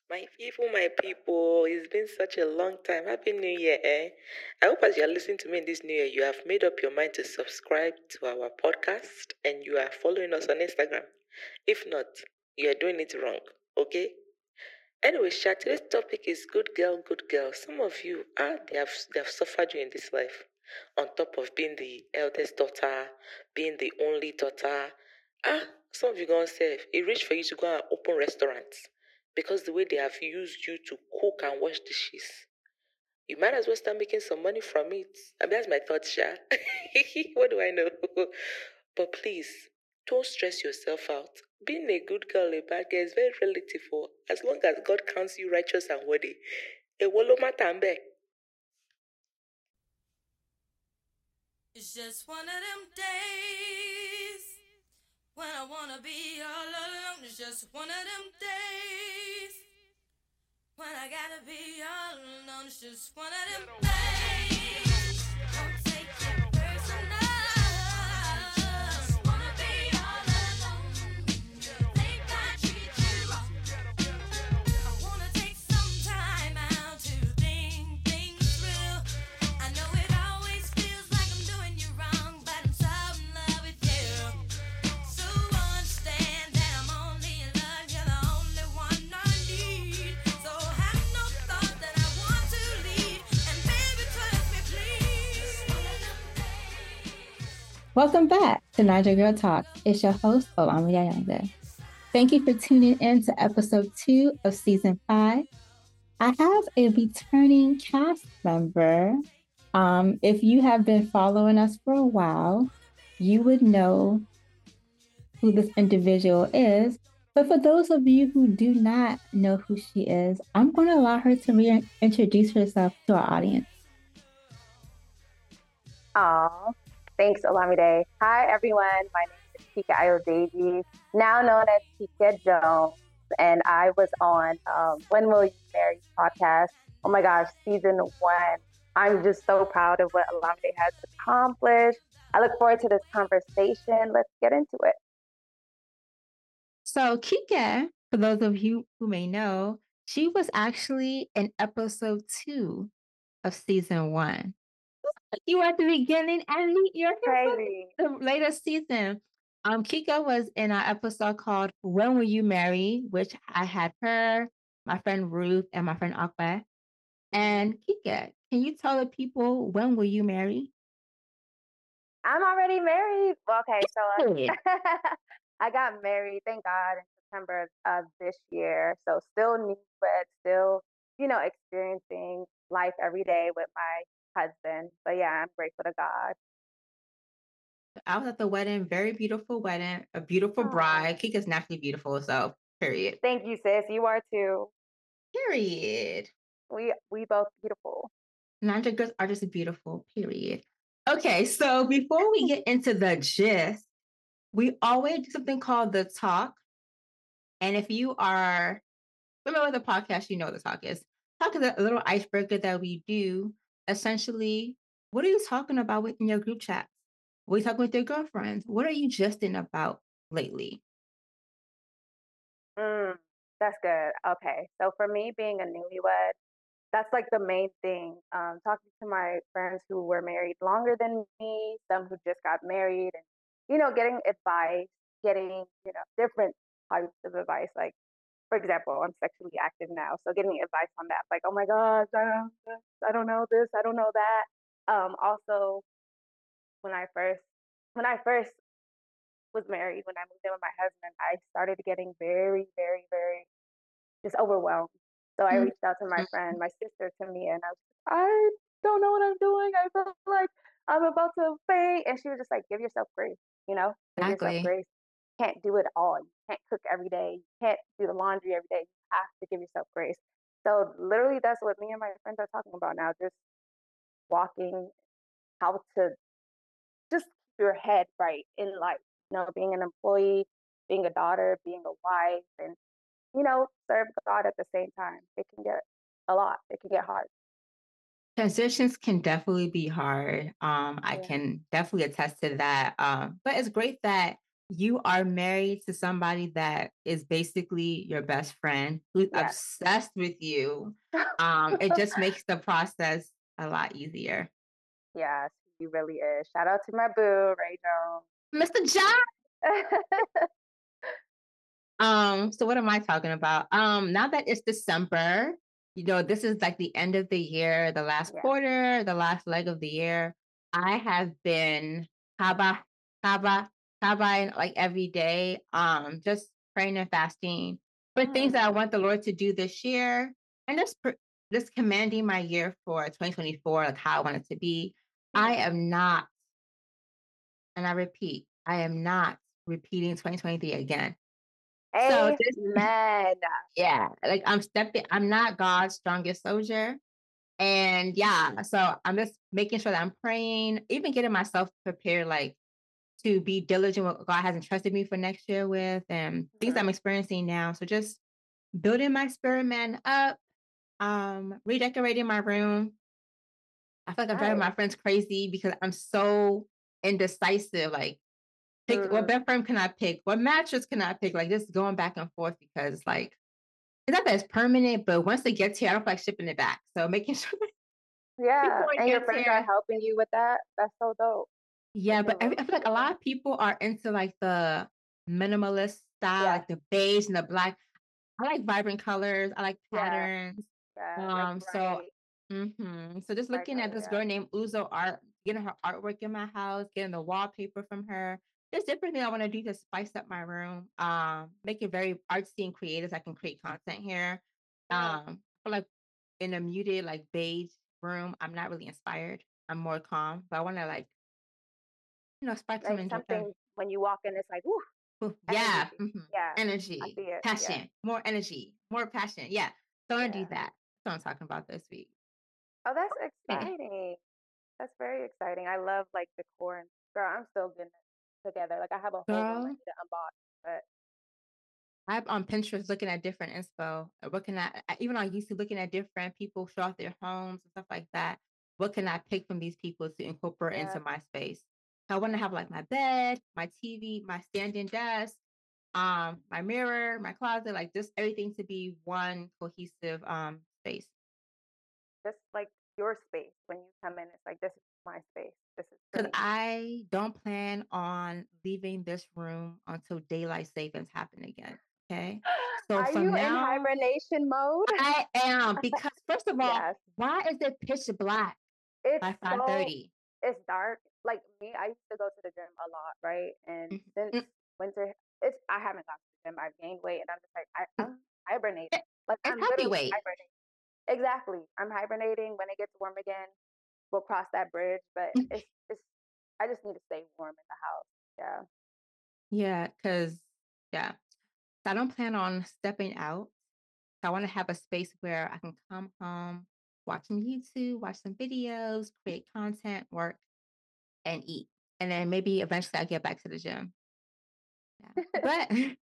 My people, it's been such a long time. Happy New Year, eh? I hope as you're listening to me in this new year, you have made up your mind to subscribe to our podcast and you are following us on Instagram. If not, you are doing it wrong, okay? Anyway, Sha, today's topic is good girl, good girl. Some of you, they have suffered you in this life. On top of being the eldest daughter, being the only daughter. Some of you gonna say it reached for you to go and open restaurants because the way they have used you to cook and wash dishes. You might as well start making some money from it. I mean, that's my thought, Sha. What do I know? But please, don't stress yourself out. Being a good girl, a bad girl is very relative. As long as God counts you righteous and worthy. Ewolo matambe. It's just one of them days when I wanna be all alone. It's just one of them days when I gotta be all alone. It's just one of them days. Don't take it personal. Just wanna be all alone. Think I treat you wrong. I wanna take some time out to think things through. I know it always feels like I'm doing you wrong, but I'm so in love with you. So understand that I'm only in love, you're the only one I need. So have no thought that I want to leave, and baby trust me please. Welcome back to Niger Girl Talk. It's your host, Olamide Ayinde. Thank you for tuning in to episode 2 of season 5. I have a returning cast member. If you have been following us for a while, you would know who this individual is. But for those of you who do not know who she is, I'm going to allow her to reintroduce herself to our audience. Aw, thanks, Olamide. Hi, everyone. My name is Tika Ayodeji, now known as Tika Jones, and I was on When Will You Marry podcast. Oh my gosh, season 1. I'm just so proud of what Olamide has accomplished. I look forward to this conversation. Let's get into it. So Kika, for those of you who may know, she was actually in episode 2 of season 1. You were at the beginning and you're Crazy. the latest season. Kika was in an episode called When Will You Marry, which I had her, my friend Ruth, and my friend Akba. And Kika, can you tell the people when will you marry? I'm already married. Well, okay, so Good. I got married, thank God, in September of this year. So still newlywed, still, experiencing life every day with my husband. But yeah, I'm grateful to God. I was at the wedding, very beautiful wedding, a beautiful Aw. bride. Kika's naturally beautiful, so period. Thank you, sis. You are too. Period. We both beautiful. Niger girls are just beautiful, period. Okay, so before we get into the gist, we always do something called the talk. And if you are familiar with the podcast, you know what the talk is. Talk is a little icebreaker that we do. Essentially, what are you talking about within your group chats? What are you talking with your girlfriends? What are you justing about lately? That's good. Okay. So for me, being a newlywed, that's like the main thing. Talking to my friends who were married longer than me, some who just got married, and getting advice, getting different types of advice. Like, for example, I'm sexually active now, so getting advice on that. Like, oh my gosh, I don't know this, I don't know that. Also, when I first was married, when I moved in with my husband, I started getting very, very, very just overwhelmed. So I reached out to my friend, my sister, Tamia, and I don't know what I'm doing. I feel like I'm about to faint. And she was just like, give yourself grace, give yourself Exactly. grace. You can't do it all. You can't cook every day. You can't do the laundry every day. You have to give yourself grace. So literally that's what me and my friends are talking about now. Just walking, how to just keep your head right in life. Being an employee, being a daughter, being a wife, and serve God at the same time. It can get a lot. It can get hard. Transitions can definitely be hard. I Yeah. can definitely attest to that. But it's great that you are married to somebody that is basically your best friend who's Yes. obsessed with you. It just makes the process a lot easier. Yes, he really is. Shout out to my boo, Ray Mr. John. Jones. So what am I talking about? Now that it's December, this is like the end of the year, the last Yeah. quarter, the last leg of the year. I have been kaba, kaba, kabaing like every day, just praying and fasting for things that I want the Lord to do this year, and just commanding my year for 2024, like how I want it to be. I am not, and I repeat, I am not repeating 2023 again. So this Amen. yeah, like I'm not God's strongest soldier. And yeah, so I'm just making sure that I'm praying, even getting myself prepared, like to be diligent what God has entrusted me for next year with and things I'm experiencing now. So just building my spirit man up, redecorating my room. I feel like I'm driving my Nice. friends crazy because I'm so indecisive. Like, pick what bed frame can I pick? What mattress can I pick? Like, just going back and forth because, like, it's not that it's permanent, but once it gets here, I don't feel like shipping it back. So making sure Yeah. before it And your gets friends are here. helping you with that? That's so dope. Yeah, Like but your I room feel like a lot of people are into like the minimalist style, Yes. like the beige and the black. I like vibrant colors. I like Yeah. patterns. Yeah. Like So bright, so just bright looking at color. this Yeah. girl named Uzo Art, getting her artwork in my house, getting the wallpaper from her. There's different things I want to do to spice up my room. Make it very artsy and creative so I can create content here. Yeah. I feel like in a muted, like beige room, I'm not really inspired. I'm more calm. But I want to like, spark some Like enjoy. something when you walk in, it's like, woo, Yeah, energy. Yeah. I energy, see it. Yeah. passion, more energy, more passion. Yeah, so I want to do Yeah. that. That's what I'm talking about this week. Oh, that's Okay, exciting. That's very exciting. I love like decor and girl, I'm still getting it together. Like I have a whole room I girl. need to unbox, but I'm on Pinterest looking at different inspo, looking at even on YouTube, looking at different people show off their homes and stuff like that. What can I pick from these people to incorporate yeah. into my space? I want to have like my bed, my TV, my standing desk, my mirror, my closet, like just everything to be one cohesive space. Just like your space. When you come in, it's like this is my space. This is for Because me. I don't plan on leaving this room until daylight savings happen again. Okay. So Are from you in now, hibernation mode? I am because first of all, Yes. why is it pitch black It's by so 5:30? it's dark. Like me, I used to go to the gym a lot, right? And since Mm, winter, I haven't gone to the gym. I've gained weight, and I'm just like mm, I'm hibernating. it- Like It's I'm healthy literally weight. hibernating. Exactly. I'm hibernating. When it gets warm again, we'll cross that bridge. But it's I just need to stay warm in the house. Yeah. Yeah, because yeah, so I don't plan on stepping out. So I want to have a space where I can come home, watch some YouTube, watch some videos, create content, work, and eat. And then maybe eventually I'll get back to the gym. Yeah. But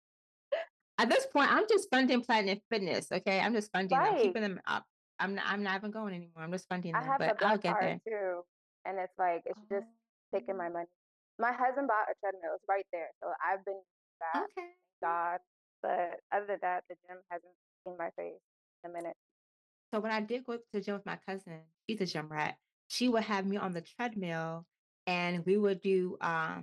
at this point, I'm just funding Platinum Fitness. Okay. I'm just funding them, Right. keeping them up. I'm not even going anymore. I'm just funding I them, have the but I'll black get card there. too, and it's like it's just taking my Oh, money. My husband bought a treadmill. It's right there, so I've been using that. okay. Thank God. But other than that, the gym hasn't seen my face in a minute. So when I did go to the gym with my cousin, she's a gym rat. She would have me on the treadmill and we would do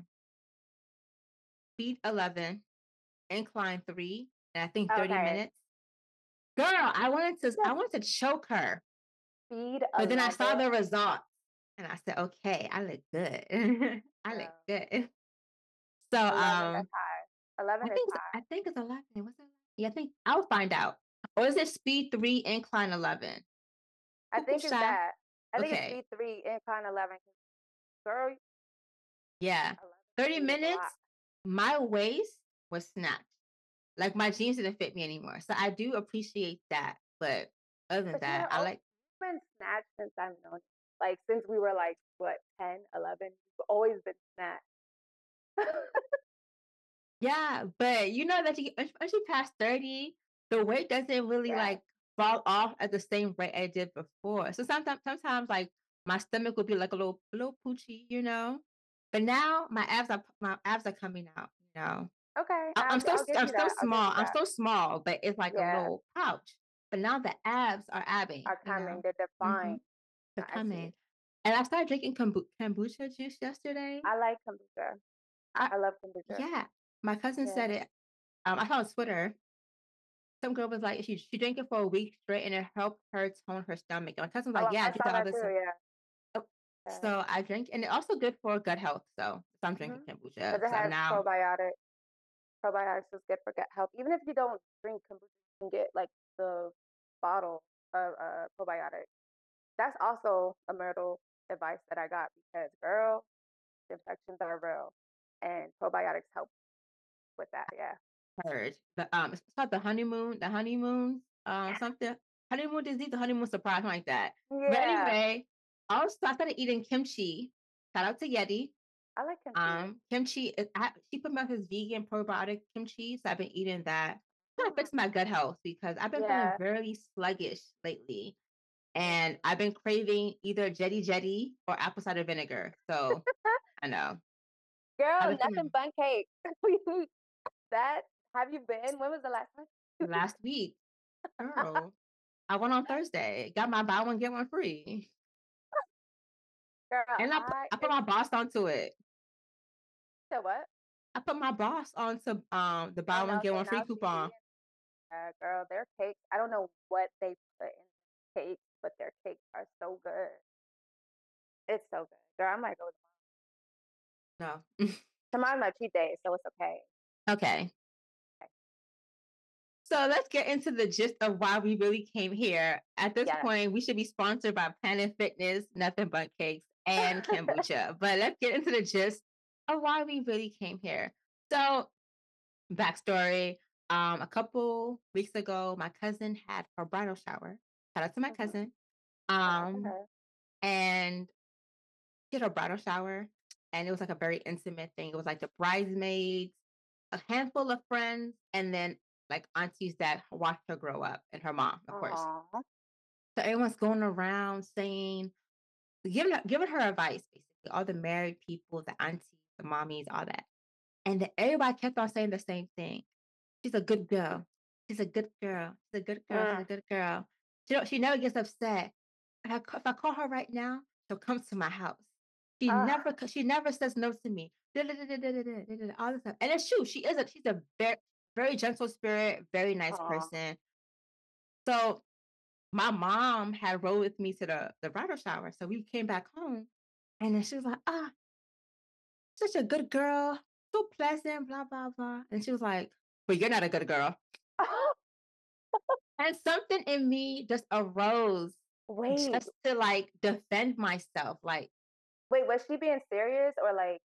speed 11, incline 3, and I think 30 Okay, minutes. Girl, I wanted to choke her. speed But then I 11. saw the results and I said, okay, I look good. I look No, good. So 11. That's high. 11 is high. I think it's 11. Was it? Yeah, I think I'll find out. Or is it speed 3, incline 11? I think it's Kukusha. that. I think it's Okay. speed 3, incline 11. Girl, Yeah. 11 30 speed is a lot. minutes, my waist was snatched. Like my jeans didn't fit me anymore. So I do appreciate that. But other than But that, I like you've been snatched since I've known you. Like since we were like what 10, 11. You've always been snatched. yeah, but you know that once you pass 30, the weight doesn't really Yeah. like fall off at the same rate it did before. So sometimes like my stomach would be like a little poochy. But now my abs are coming out. know. Okay, I'm I'll give I'm you so that. I'll give small. you I'm that. so small, but it's like a Yeah, little pouch. But now the abs are abbing, are you coming. know. They're Mm-hmm. defined. They're I see. coming. And I started drinking kombucha juice yesterday. I like kombucha. I I love kombucha. Yeah, my cousin Yeah. said it. I saw on Twitter. Some girl was like, she drank it for a week straight, and it helped her tone her stomach. And my cousin was Oh, like, yeah, I drink saw that all that the too. time. Yeah. Oh, Yeah. so I drink, and it's also good for gut health. So I'm drinking Mhm. kombucha. Because it So I'm has now probiotics. Probiotics is good for gut health. Even if you don't drink kombucha, you can get like the bottle of probiotics. That's also a marital advice that I got because, girl, infections are real, and probiotics help with that. Yeah. heard it's called the honeymoon, something honeymoon disease, the honeymoon surprise, something like that. But Yeah. anyway, also I started eating kimchi. Shout out to Yeti. I like kimchi. Kimchi she put me on this vegan probiotic kimchi, so I've been eating that. Trying to Mm. fix my gut health because I've been feeling Yeah. very sluggish lately, Yeah. and I've been craving either jetty or apple cider vinegar. So I know I've Girl, been nothing feeling but cake. That have you been? When was the last time? last week, girl. I went on Thursday, got my buy one get one free, Girl, and I I put it's my boss onto it. so what? I put my boss onto the Oh buy one no, get okay, one free now she's coupon. eating. Girl, their cake. I don't know what they put in cake, but their cakes are so good. It's so good. Girl, I might go No, tomorrow. Tomorrow's my cheat day, so it's okay. okay. So let's get into the gist of why we really came here. At this Yeah. point, we should be sponsored by Planet Fitness, Nothing But Cakes, and kombucha. But let's get into the gist of why we really came here. So, backstory: a couple weeks ago, my cousin had her bridal shower. Shout out to my Mhm. cousin. Shout out to Um, her. and she had her bridal shower, and it was like a very intimate thing. It was like the bridesmaids, a handful of friends, and then like aunties that watched her grow up, and her mom, of course. Aww. So everyone's going around saying, giving her advice, basically. All the married people, the aunties, the mommies, all that. And then everybody kept on saying the same thing. She's a good girl. She's a good girl. She's a good girl. She's a Mm. good girl. She never gets upset. If I call her right now, she'll come to my house. Ah. She never says no to me. All this stuff. And it's true. She's a very gentle spirit, very nice Aw. person. So my mom had rode with me to the bridal shower. So we came back home, and then she was like, such a good girl, so pleasant, blah, blah, blah. And she was like, but you're not a good girl. And something in me just arose Wait, just to like defend myself. Like, wait, was she being serious or like?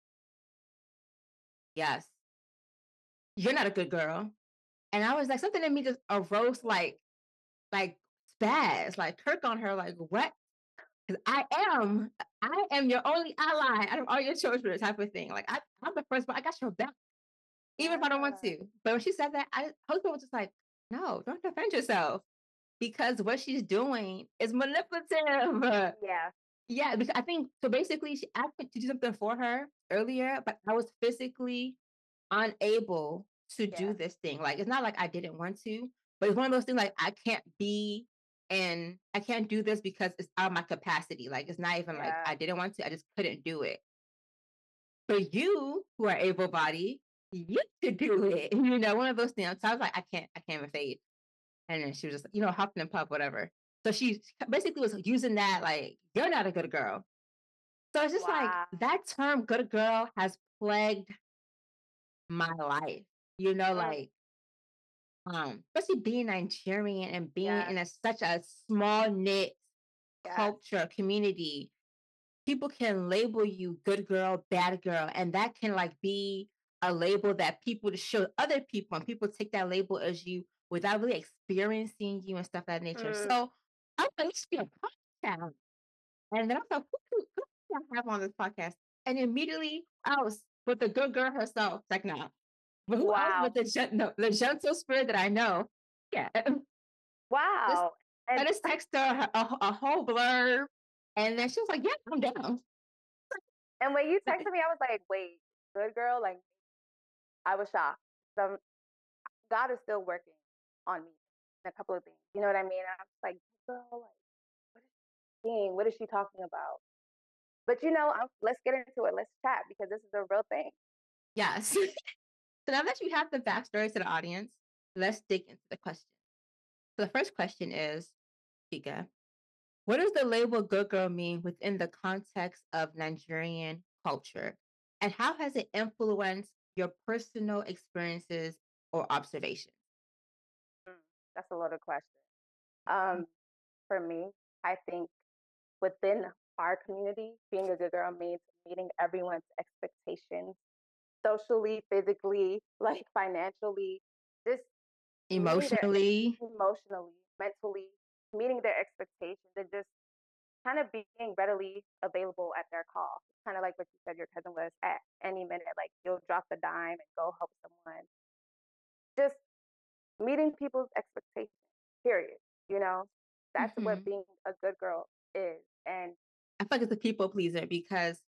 yes, you're not a good girl. And I was like, something in me just arose like spaz, like Kirk on her, like, what? Because I am your only ally out of all your children, type of thing. Like I'm the first one. I got your back, even if I don't want Ah. to. But when she said that, husband was just like, no, don't defend yourself because what she's doing is manipulative. Yeah. Yeah, because I think so. Basically, she asked me to do something for her earlier, but I was physically unable to Yeah. do this thing. Like it's not like I didn't want to, but it's one of those things like I can't be and I can't do this because it's out of my capacity. Like it's not even like Yeah. I didn't want to, I just couldn't do it. For you who are able bodied, you could do it. You know, one of those things. So I was like, I can't even fade. And then she was just, huffing and puff, whatever. So she basically was using that like, you're not a good girl. So it's just like Wow. that term good girl has plagued my life. Mm. Like especially being Nigerian and being Yeah. in such a small knit Yeah. culture community, people can label you good girl, bad girl, and that can like be a label that people to show other people, and people take that label as you without really experiencing you and stuff of that nature. Mm. So I was like, it should be a podcast. And then I was like, who can I have on this podcast? And immediately I was with the good girl herself. Like, nah. But who else Wow. with the gentle spirit that I know? Yeah. Just Wow. I And just text her a whole blurb. And then she was like, yeah, I'm down. when you texted me, I was like, wait, good girl, like I was shocked. Some God is still working on me in a couple of things. You know what I mean? I was like, girl, like, what is she saying? What is she talking about? But let's get into it. Let's chat because this is a real thing. Yes. So now that you have the backstory to the audience, let's dig into the question. So the first question is, Chika, what does the label good girl mean within the context of Nigerian culture? And how has it influenced your personal experiences or observations? That's a loaded question. For me, I think within our community, being a good girl means meeting everyone's expectations socially, physically, like financially, just meeting their Emotionally? emotionally, mentally, meeting their expectations and just kind of being readily available at their call. Kind of like what you said your cousin was at any minute, like you'll drop the dime and go help someone. Just meeting people's expectations, period. You know, that's what being a good girl is. And I feel like it's a people pleaser because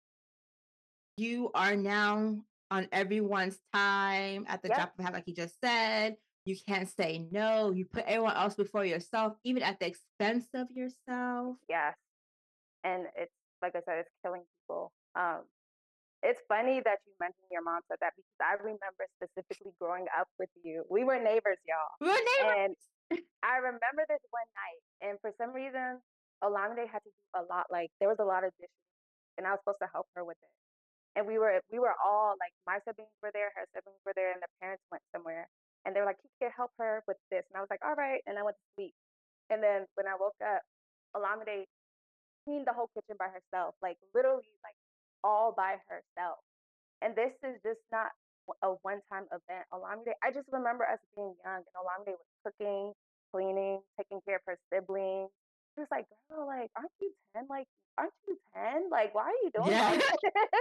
you are now on everyone's time at the drop of a hat, like you just said. You can't say no. You put everyone else before yourself, even at the expense of yourself. Yes. And it's like I said, it's killing people. It's funny that you mentioned your mom said that because I remember specifically growing up with you. We were neighbors, y'all. We were neighbors. And I remember this one night, and for some reason, Olamide had to do a lot. Like there was a lot of dishes, and I was supposed to help her with it. And we were all like, my siblings were there, her siblings were there, and the parents went somewhere. And they were like, you can help her with this. And I was like, all right. And I went to sleep. And then when I woke up, Olamide cleaned the whole kitchen by herself, like literally, like all by herself. And this is just not a one-time event. Olamide, I just remember us being young, and Olamide was cooking, cleaning, taking care of her siblings. She was like, "Girl, like, aren't you 10? Like, aren't you 10? Like, why are you doing all this?"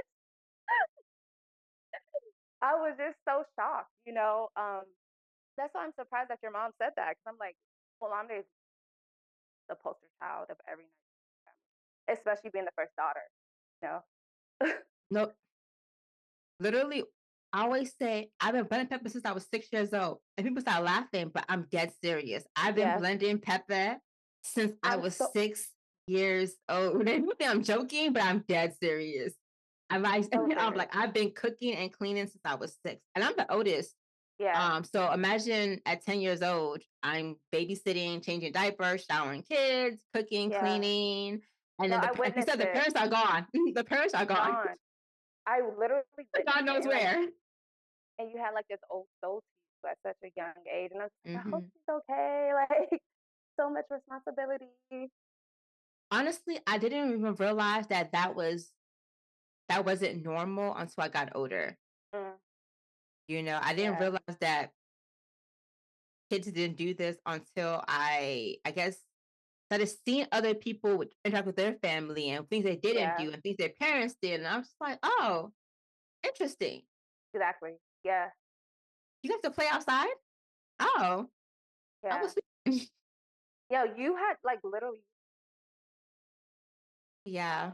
I was just so shocked, That's why I'm surprised that your mom said that because I'm like, Olamide is the poster child of every Nigerian family, especially being the first daughter. You know. No, literally, I always say I've been blending pepper since I was 6 years old. And people start laughing, but I'm dead serious. I've been Yes. blending pepper since I I'm was so 6 years old. People think I'm joking, but I'm dead serious. I'm hilarious. like, I've been cooking and cleaning since I was 6. And I'm the oldest. Yeah. So imagine at 10 years old, I'm babysitting, changing diapers, showering kids, cooking, Yeah. cleaning. And No, then I like you witnessed said, the it. parents are gone. The parents are gone. Gone. I literally witnessed God it. knows And like, where. and you had like this old soul to you at such a young age. And I was like, I hope Mhm. she's okay. Like, so much responsibility. Honestly, I didn't even realize that wasn't normal until I got older. Mm, I didn't yeah. realize that kids didn't do this until I guess started seeing other people interact with their family and things they didn't Yeah. do and things their parents did, and I was just like, oh, interesting. Exactly. Yeah. You got to play outside? Oh, I Yeah. was. Yo, you had like literally. Yeah.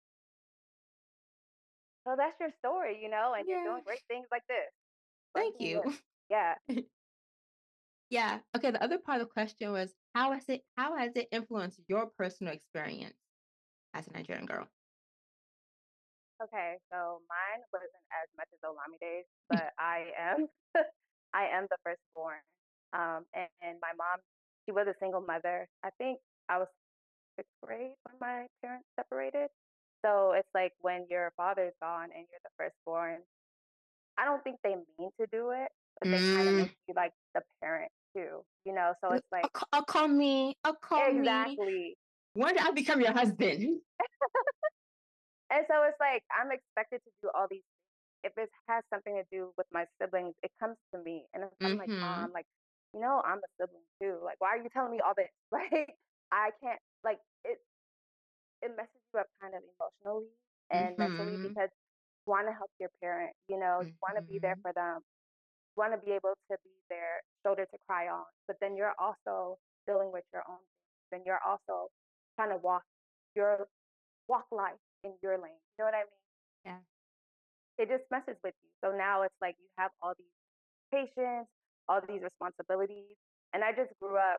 So that's your story, and you're Yeah. doing great things like this. Thank Blessing you. you. Yeah. Yeah. Okay. The other part of the question was how has it influenced your personal experience as a Nigerian girl? Okay. So mine wasn't as much as Olamide's, but I am I am the firstborn. And my mom, she was a single mother. I think I was sixth grade when my parents separated. So it's like when your father's gone and you're the firstborn, I don't think they mean to do it, but they kind of Mm. make you like the parent too. So it's like, Call me. Call me. exactly. When did I become your husband? And so it's like, I'm expected to do all these things. If it has something to do with my siblings, it comes to me. And if I'm like, Mm-hmm. Mom, like, I'm a sibling too. Like, why are you telling me all this? Like, I can't, like, it messes you up kind of emotionally and mentally Mm-hmm. because you want to help your parent, you want to be there Mm-hmm. for them, you want to be able to be their shoulder to cry on, but then you're also dealing with your own things. Then you're also trying to walk life in your lane. You know what I mean? Yeah. it just messes with you. So now it's like you have all these patience, all these responsibilities. And I just grew up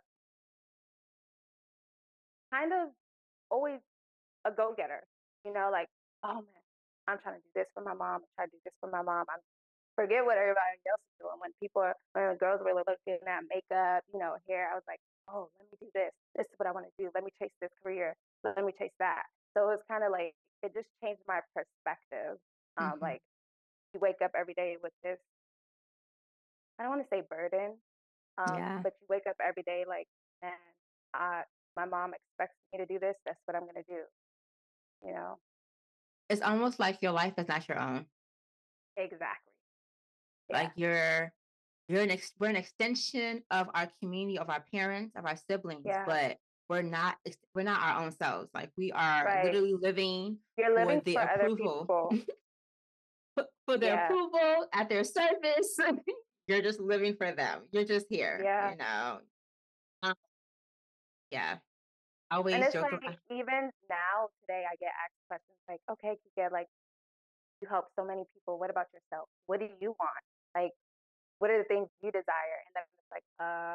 kind of always a go getter, like, oh man, I'm trying to do this for my mom. I'm trying to do this for my mom. I'm forget what everybody else is doing. When the girls were looking at makeup, hair, I was like, oh, let me do this. This is what I want to do. Let me chase this career. Let me chase that. So it was kind of like, it just changed my perspective. Mhm. Like you wake up every day with this, I don't want to say burden, Yeah. but you wake up every day like, man, I, my mom expects me to do this. That's what I'm going to do, you know? It's almost like your life is not your own. Exactly. Yeah. Like we're an extension of our community, of our parents, of our siblings, Yeah. but we're not our own selves. Like we are Right. literally living You're for living the for other approval, people. for the Yeah. approval at their service. You're just living for them. You're just here, Yeah. Um, yeah. I And always it's joke. like even now today I get asked questions like, okay, Kika, like you help so many people. What about yourself? What do you want? Like, what are the things you desire? And then it's like,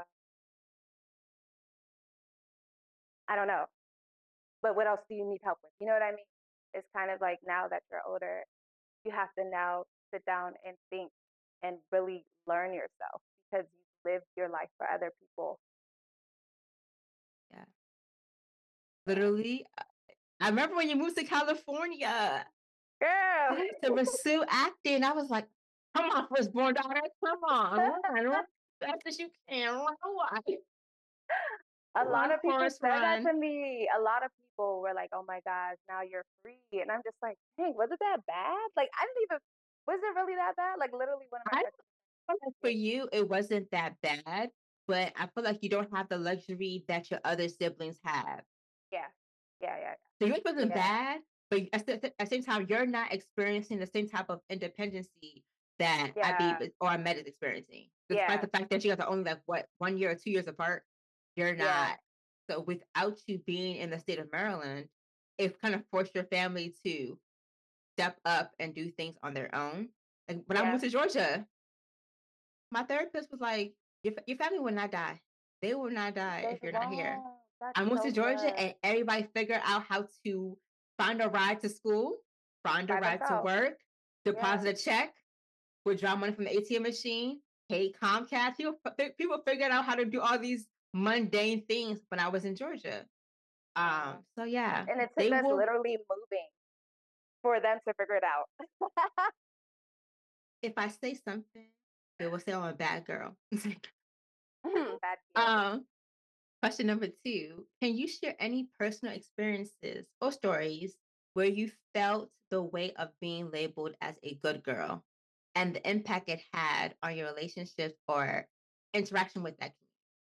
I don't know. But what else do you need help with? You know what I mean? It's kind of like now that you're older, you have to now sit down and think and really learn yourself because you've lived your life for other people. Yeah. Yeah. Literally, I remember when you moved to California Girl, to pursue acting. I was like, come on, firstborn daughter, come on, run fast as you can, run away, a lot run, of people Forest, said that run. to me. A lot of people were like, "Oh my gosh, now you're free," and I'm just like, "Dang, was it that bad? Like, I didn't even. Was it really that bad? Like, literally, one of my I friends. feel like for you, it wasn't that bad, but I feel like you don't have the luxury that your other siblings have. Yeah, yeah, yeah, So yours wasn't yeah, bad, but at the same time, you're not experiencing the same type of independency that Abby yeah, or Ahmed is experiencing. Despite yeah, the fact that you guys are only like what 1 year or 2 years apart, you're yeah, not. So without you being in the state of Maryland, it kind of forced your family to step up and do things on their own. Like when I yeah. moved to Georgia, my therapist was like, your family will not die. They will not die They if you're not here. won't. That's I moved to so Georgia good. and everybody figured out how to find a ride to school, find a By ride to themselves. work, Yeah, deposit a check, withdraw money from the ATM machine, pay Comcast. People figured out how to do all these mundane things when I was in Georgia. yeah. So yeah, And it took they us will. literally moving for them to figure it out. If I say something, they will say I'm a bad girl. Bad deal. um, Question number two. Can you share any personal experiences or stories where you felt the weight of being labeled as a good girl and the impact it had on your relationships or interaction with that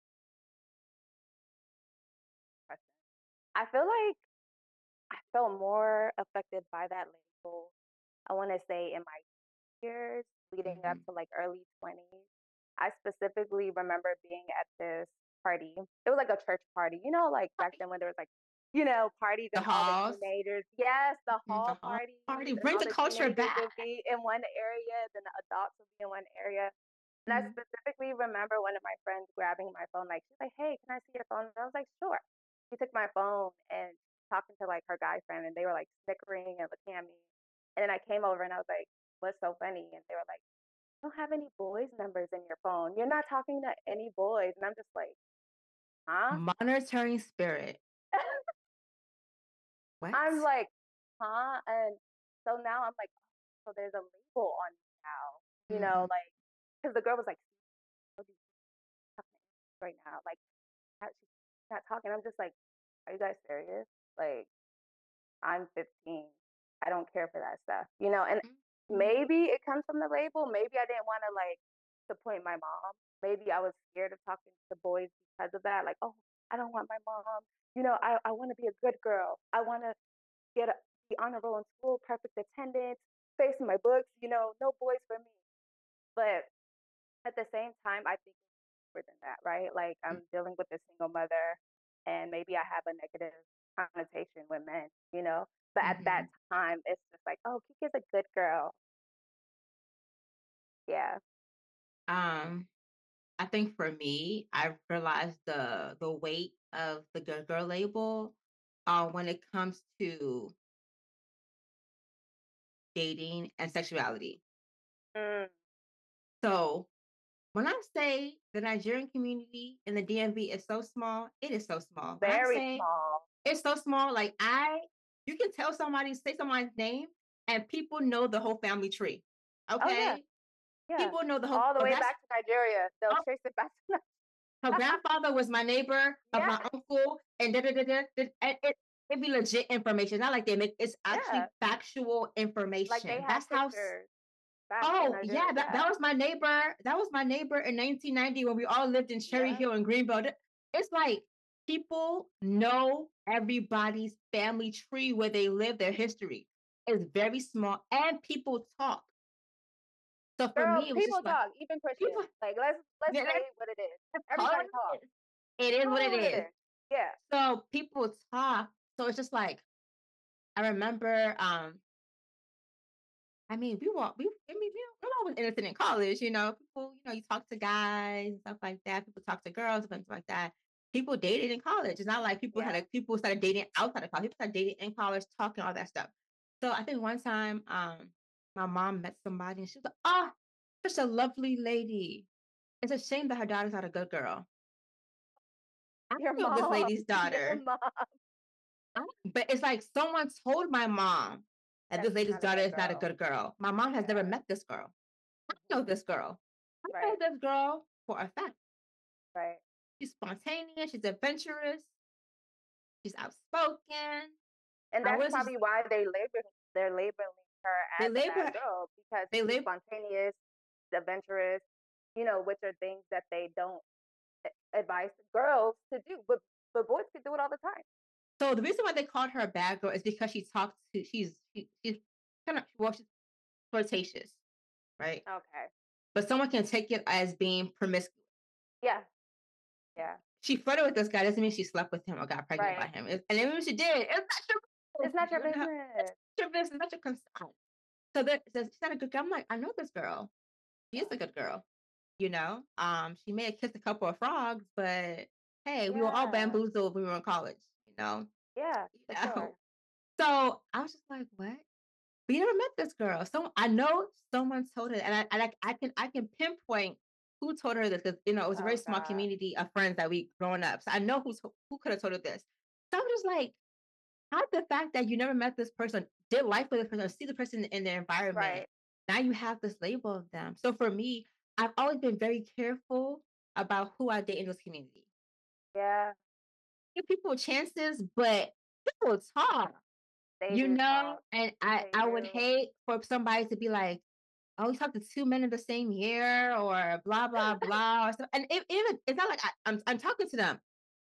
I feel like I felt more affected by that label. I want to say in my years leading up community? to like early 20s. I specifically remember being at this party. It was like a church party, like back then when there was like, parties The and all the halls, teenagers. Yes, the the hall hall parties party, and bring all the the culture teenagers back. would be in one area, then the adults would be in one area. And I Mhm. specifically remember one of my friends grabbing my phone, like she's like, "Hey, can I see your phone?" And I was like, "Sure." She took my phone and talking to like her guy friend, and they were like snickering and looking at me. And then I came over and I was like, "What's so funny?" And they were like, "You don't have any boys' numbers in your phone. You're not talking to any boys." And I'm just like, "Huh?" Monitoring spirit. What? I'm like, "Huh?" And so now I'm like, "Oh, so there's a label on me now, Mm-mm. like, because the girl was like, "Oh, she's talking to me right now, like, she's not talking." I'm just like, "Are you guys serious? Like, I'm 15. I don't care for that stuff, And Mm-mm. maybe it comes from the label. Maybe I didn't want to like disappoint my mom. Maybe I was scared of talking to boys because of that. Like, oh, I don't want my mom. I want to be a good girl. I want to be honor roll in school, perfect attendance, face in my books. No boys for me. But at the same time, I think it's deeper than that, right? Like I'm dealing with a single mother, and maybe I have a negative connotation with men. But at that Mm-hmm. time, it's just like, oh, Kika's a good girl. Yeah. I think for me, I've realized the weight of the good girl label when it comes to dating and sexuality. Mm, So when I say the Nigerian community in the DMV is so small, it is so small. When I very say small. it's so small, like you can tell somebody, say someone's name, and people know the whole family tree. Oh yeah, Okay, yeah. people know the whole. All the Oh, way that's back to Nigeria. They'll oh, trace it back to her grandfather was my neighbor of Yeah, my uncle, and da da da da. And it be legit information. Not like they make it's yeah. actually factual Like they information. have That's how. pictures back in Oh Nigeria. yeah, that Yeah, was my neighbor. That was my neighbor in 1990 when we all lived in Cherry yeah. Hill and Greenbelt. It's like people know everybody's family tree where they live, their history is very small, and people talk. So for Girl, me, it was people just like talk, even people. Christians. Like let's Let's say what it is. call Everybody it. talks. It is what Call it it what it is. is. Yeah. So people talk. So it's just like I remember. I mean, we're always innocent in college, People, you talk to guys and stuff like that. People talk to girls and things like that. People dated in college. It's not like Yeah. people started dating outside of college. People started dating in college, talking all that stuff. So I think one time, my mom met somebody and she was like, "Oh, such a lovely lady. It's a shame that her daughter's not a good girl." I Your know this mom. lady's Your daughter, mom. but it's like someone told my mom that That this she's lady's not a daughter good is not a girl. good girl. My mom has never Yeah. met this girl. I know this girl. I know Right. this girl for a fact. Right. She's spontaneous. She's adventurous. She's outspoken. And I that's was just probably why they're labeling her they as a bad label girl because they she's label spontaneous, adventurous, which are things that they don't advise girls to do. But boys can do it all the time. so the reason why they called her a bad girl is because she's kind of she's flirtatious, right? Okay. But someone can take it as being promiscuous. Yeah. Yeah. She flirted with this guy doesn't mean she slept with him or got pregnant by Right. him. And even if she did, it's not your It's not your business. It's business. not your business, not your concern. So that says she's not a good girl. I'm like, I know this girl. She is a good girl. She may have kissed a couple of frogs, but hey, we were all Yeah. bamboozled when we were in college, you know. Yeah, for You know? sure. So I was just like, what? We never met this girl. So I know someone told her, and I can pinpoint who told her this because it was a very Oh small God. community of friends that we growing up. So I know who could have told her this. So I'm just like, how the fact that you never met this person, did life with this person, or see the person in their environment, Right. now you have this label of them. So for me, I've always been very careful about who I date in this community. Yeah. Give people chances, but people talk, They do talk. and I, They I would do. hate for somebody to be like, oh, we talked to two men in the same year or blah, blah, blah. Or something. And even it's not like I'm talking to them.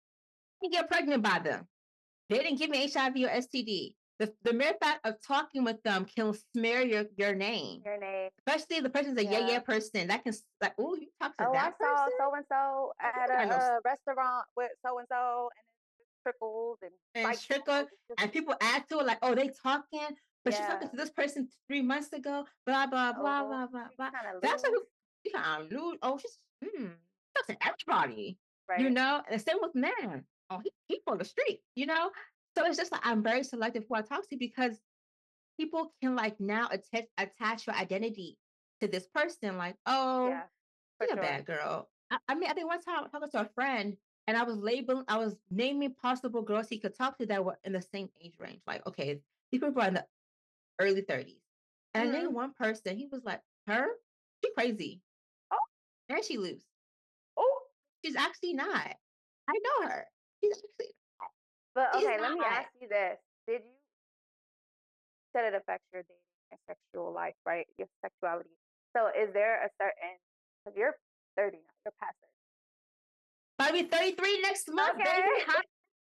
I get pregnant by them. They didn't give me HIV or STD. The mere fact of talking with them can smear your name. Your name. Especially if the person's a yeah Yeah. person. That can like, oh, you talk to Oh, I that saw person? so and so Oh, at I know. a restaurant with so and it trickles and And spikes. trickle, and people add to it like, oh, they talking, but she's Yeah. talking to this person 3 months ago, blah, blah, blah, Oh, blah, blah, she's blah. kind of That's loose. who she kind of lose. Oh, she's talking to everybody, Right. and the same with men. Oh, he for the street. So it's just like I'm very selective who I talk to because people can like now attach your identity to this person. Like, oh, Yeah, for she's a sure. bad girl. I think one time I was talking to a friend and I was naming possible girls he could talk to that were in the same age range. Like, okay, these people are in the early 30s. And I Hmm. named one person, he was like, her? She crazy. Oh, And she loose. oh. She's actually not. I know her. She's actually But she's okay, let not. me ask you this: Did you said it affects your dating and sexual life, right? Your sexuality. So, is there a certain? Because you're 30 now, you're past 30. I'll be 33 next month, Okay. baby. Hi.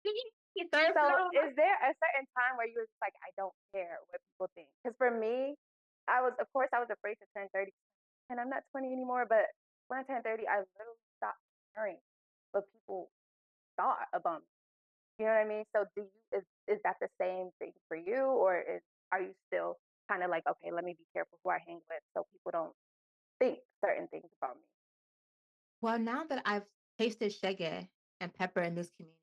Third So, floor. is there a certain time where you're just like, I don't care what people think? Because for me, of course, I was afraid to turn 30, and I'm not 20 anymore. But when I turned 30, I literally stopped caring what people thought about me. You know what I mean? So, is that the same thing for you, or are you still kind of like, okay, let me be careful who I hang with so people don't think certain things about me. Well, now that I've tasted shege and pepper in this community,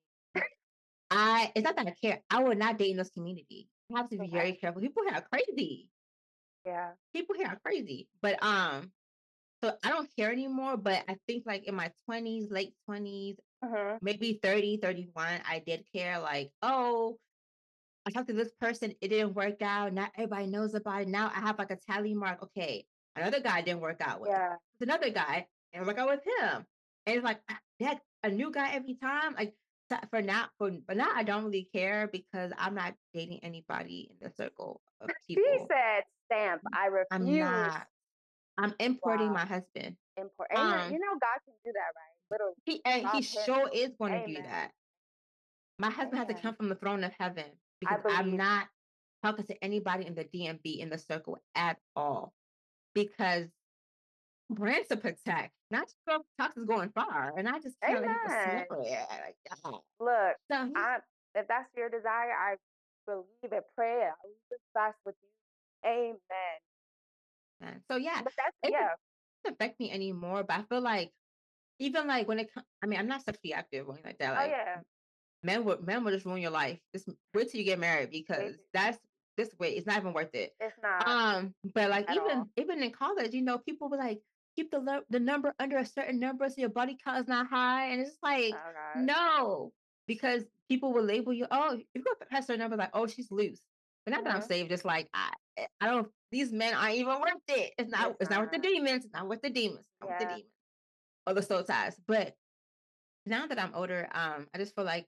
it's not that I care. I would not date in this community. You have to be very Okay. careful. People here are crazy. Yeah. People here are crazy. But so I don't care anymore. But I think like in my 20s, late 20s, Mhm. maybe 30, 31, I did care like, oh, I talked to this person, it didn't work out. Not everybody knows about it. Now I have like a tally mark. Okay, another guy didn't work out with. Yeah. It's another guy and work out with him. And it's like that a new guy every time. Like but now I don't really care because I'm not dating anybody in the circle of She people. said, "Stamp. I I'm refuse." not. I'm importing Wow. my husband. Import. Amen. Um, God can do that, right? Literally. he God hit. sure is going to do Amen. that. My husband has to Amen. come from the throne of heaven I because I'm believe. not talking to anybody in the DMV in the circle at all because brands to protect, not toxins going far, and I just can't let people Amen. smell it. Like, Look, so if that's your desire, I believe and pray. I will just fast with you. Amen. so yeah, But that's it yeah. doesn't affect me anymore. But I feel like even like when it comes, I mean, I'm not sexually active or anything like that. Oh Like yeah. men will just ruin your life. Just wait till you get married because Wait, that's this way. It's not even worth it. it's not But like at all. even in college, people were like keep the number under a certain number so your body count is not high, and it's just like Oh God. no, because people will label you. Oh, if you go past a certain number, like oh she's loose. But now that I'm Mhm. saved, it's like I don't. These men aren't even worth it. It's not. It's It's not worth the not. demons. It's not worth the demons. It's not worth the Yeah. demons or the soul ties. But now that I'm older, I just feel like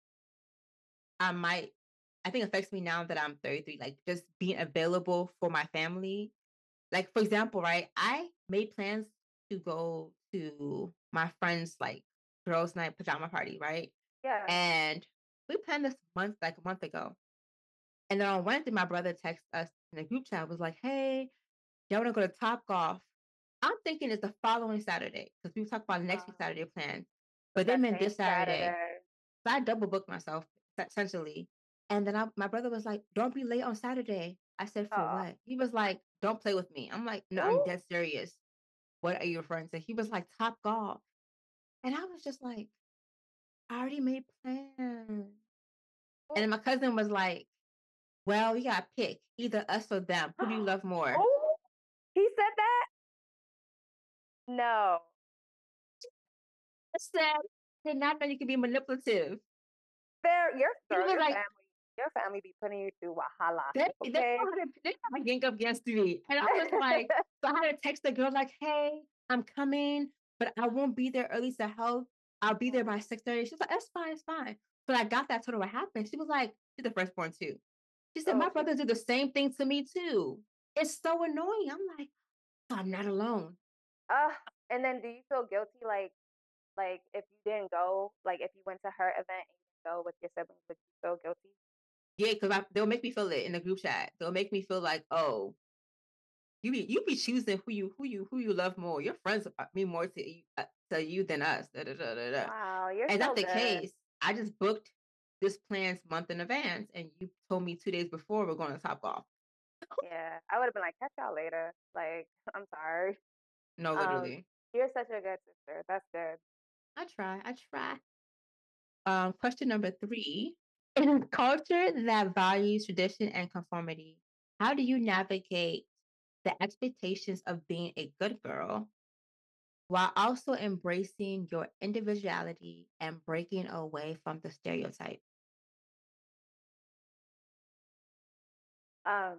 I might. I think it affects me now that I'm 33. Like just being available for my family like for example, right? I made plans to go to my friend's like girls' night pajama party, right? Yeah. And we planned this like a month ago. And then on Wednesday, my brother texted us in a group chat was like, "Hey, y'all want to go to Top Golf?" I'm thinking it's the following Saturday because we talked about next week Uh, Saturday plan, was but they that meant same this Saturday. Saturday? So I double booked myself essentially. And then my brother was like, "Don't be late on Saturday." I said, "For Oh. what?" He was like, "Don't play with me." I'm like, "No, I'm Ooh. dead serious. What are you referring to?" He was like, "Top Golf." And I was just like, "I already made plans." And Ooh. then my cousin was like, "Well, you gotta pick either us or them. Who do you love more?" Ooh. He said that? No. I said, "Did not know you could be manipulative." Fair. Your He girl, was like, your family be putting you through wahala. they know Okay. how to gang up against me. And I was like, so I had to text the girl like, "Hey, I'm coming, but I won't be there early to help. I'll be there by 6:30." She was like, "That's fine, it's fine." But I got that, I told her what happened. She was like, she's the firstborn too. She said, Oh, "My brothers do the same thing to me too." It's so annoying. I'm like, "Oh, I'm not alone." uh, and then do you feel guilty like if you didn't go, like if you went to her event and you didn't go with your siblings, would you feel guilty? Yeah, because they'll make me feel it in the group chat. They'll make me feel like, oh, you be choosing who you love more. Your friends mean more to you than us. Da, da, da, da, da. Wow, you're And so that's the good. case. I just booked this plans month in advance, and you told me 2 days before we're going to Top Golf. Yeah, I would have been like, catch y'all later. Like, I'm sorry. No, Um, literally. you're such a good sister. That's good. I try. I try. Question number 3. In a culture that values tradition and conformity, how do you navigate the expectations of being a good girl while also embracing your individuality and breaking away from the stereotype? Um,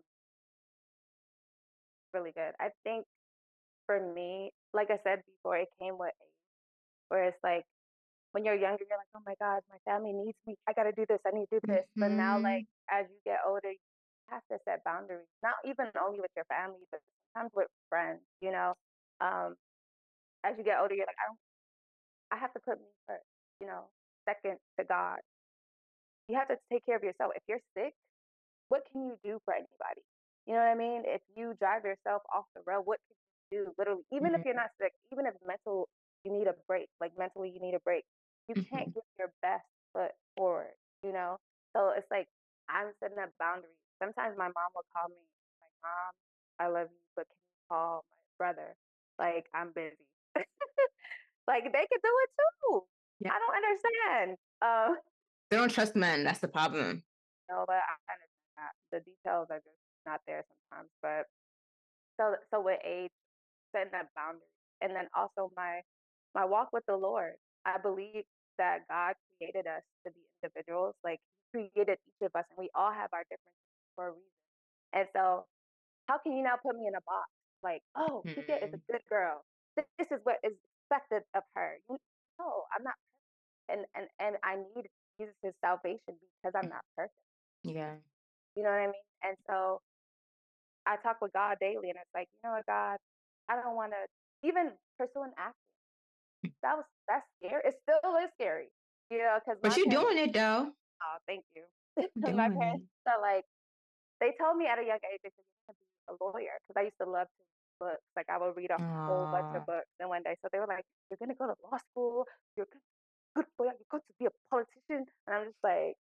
really good. I think for me, like I said before, it came with age, where it's like when you're younger, you're like, oh my God, my family needs me. I got to do this. I need to do this. But now, like, Mhm. as you get older, you have to set boundaries, not even only with your family, but sometimes with friends, you know? Um, as you get older, you're like, I have to put me first, you know, second to God. You have to take care of yourself. If you're sick, what can you do for anybody? You know what I mean? If you drive yourself off the road, what can you do? Literally, even if Mhm. you're not sick, even if mental, you need a break, like mentally, you need a break. You can't Mhm. give your best foot forward, you know? So it's like, I'm setting up boundaries. Sometimes my mom will call me, like, Mom, I love you, but can you call my brother? Like I'm busy. Like they could do it too. Yeah. I don't understand. They don't trust men. That's the problem. No, but I understand that the details are just not there sometimes. But so with age, setting that boundary, and then also my walk with the Lord. I believe that God created us to be individuals. Like He created each of us, and we all have our differences for a reason. And so, how can you now put me in a box? Like, oh, Kika is a Mm, good girl. This is what is expected of her. No, I'm not perfect, and I need Jesus' salvation because I'm not perfect. yeah. You know what I mean? And so I talk with God daily, and it's like, you know what, God, I don't want to even pursue an acting. That's scary. It still is scary, because But my you parents. doing it though. Oh, thank you. You My doing parents it. are like, they told me at a young age they said you're gonna be a lawyer because I used to love to read books. Like I would read a whole bunch of Oh, books, and one day, so they were like, you're gonna go to law school. You're good boy. You're going to be a politician, and I'm just like,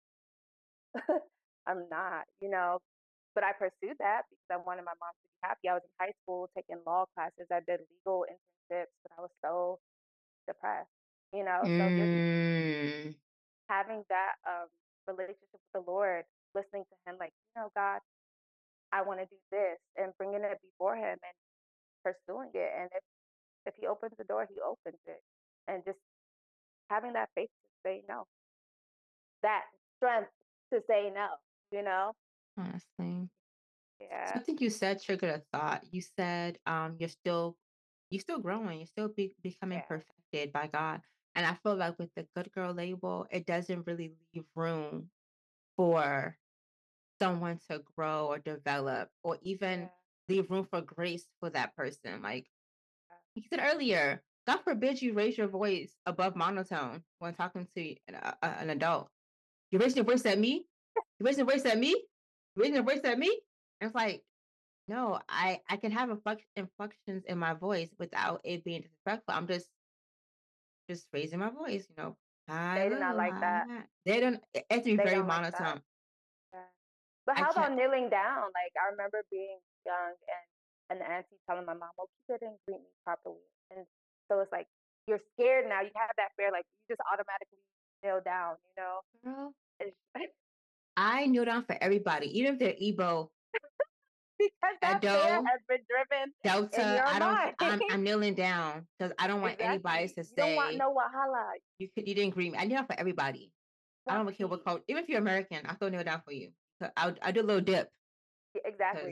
I'm not. But I pursued that because I wanted my mom to be happy. I was in high school taking law classes. I did legal internships, but I was so depressed. So just mm, having that relationship with the Lord, listening to Him, like, God, I want to do this, and bringing it before Him and pursuing it. And if He opens the door, He opens it, and just having that faith to say no, that strength to say no. You know? honestly. Yeah, Something you said triggered a thought. You said you're still growing, you're still becoming yeah, perfected by God. And I feel like with the good girl label, it doesn't really leave room for someone to grow or develop or even yeah, leave room for grace for that person. Like yeah. you said earlier, God forbid you raise your voice above monotone when talking to an adult. You're raising your voice at me? You're raising your voice at me? You're raising your voice at me? And it's like, no, I can have inflections in my voice without it being disrespectful. I'm just raising my voice, hi, They did not hello, like hi, that. hi. They don't. It has to be They very don't like that. monotone. Yeah. But I how can't. about kneeling down? Like I remember being young and the auntie telling my mom, "Oh, Kika didn't greet me properly," and so it's like you're scared now. You have that fear, like you just automatically kneel down. Girl, It's, I kneel down for everybody, even if they're Igbo, because that fear Edo, has been driven in Delta. your I don't. mind. I'm kneeling down because I don't want anybody Exactly. to You don't want say no wahala. you didn't agree. I kneel down for everybody. You I want don't care what peace. culture. Even if you're American, I still kneel down for you. So I do a little dip because Exactly.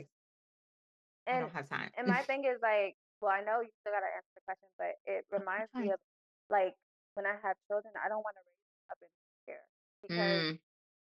I And don't have time. and my thing is like, well, I know you still gotta answer the question, but it I'm reminds me trying. of like when I have children, I don't want to raise them up in fear because Mm,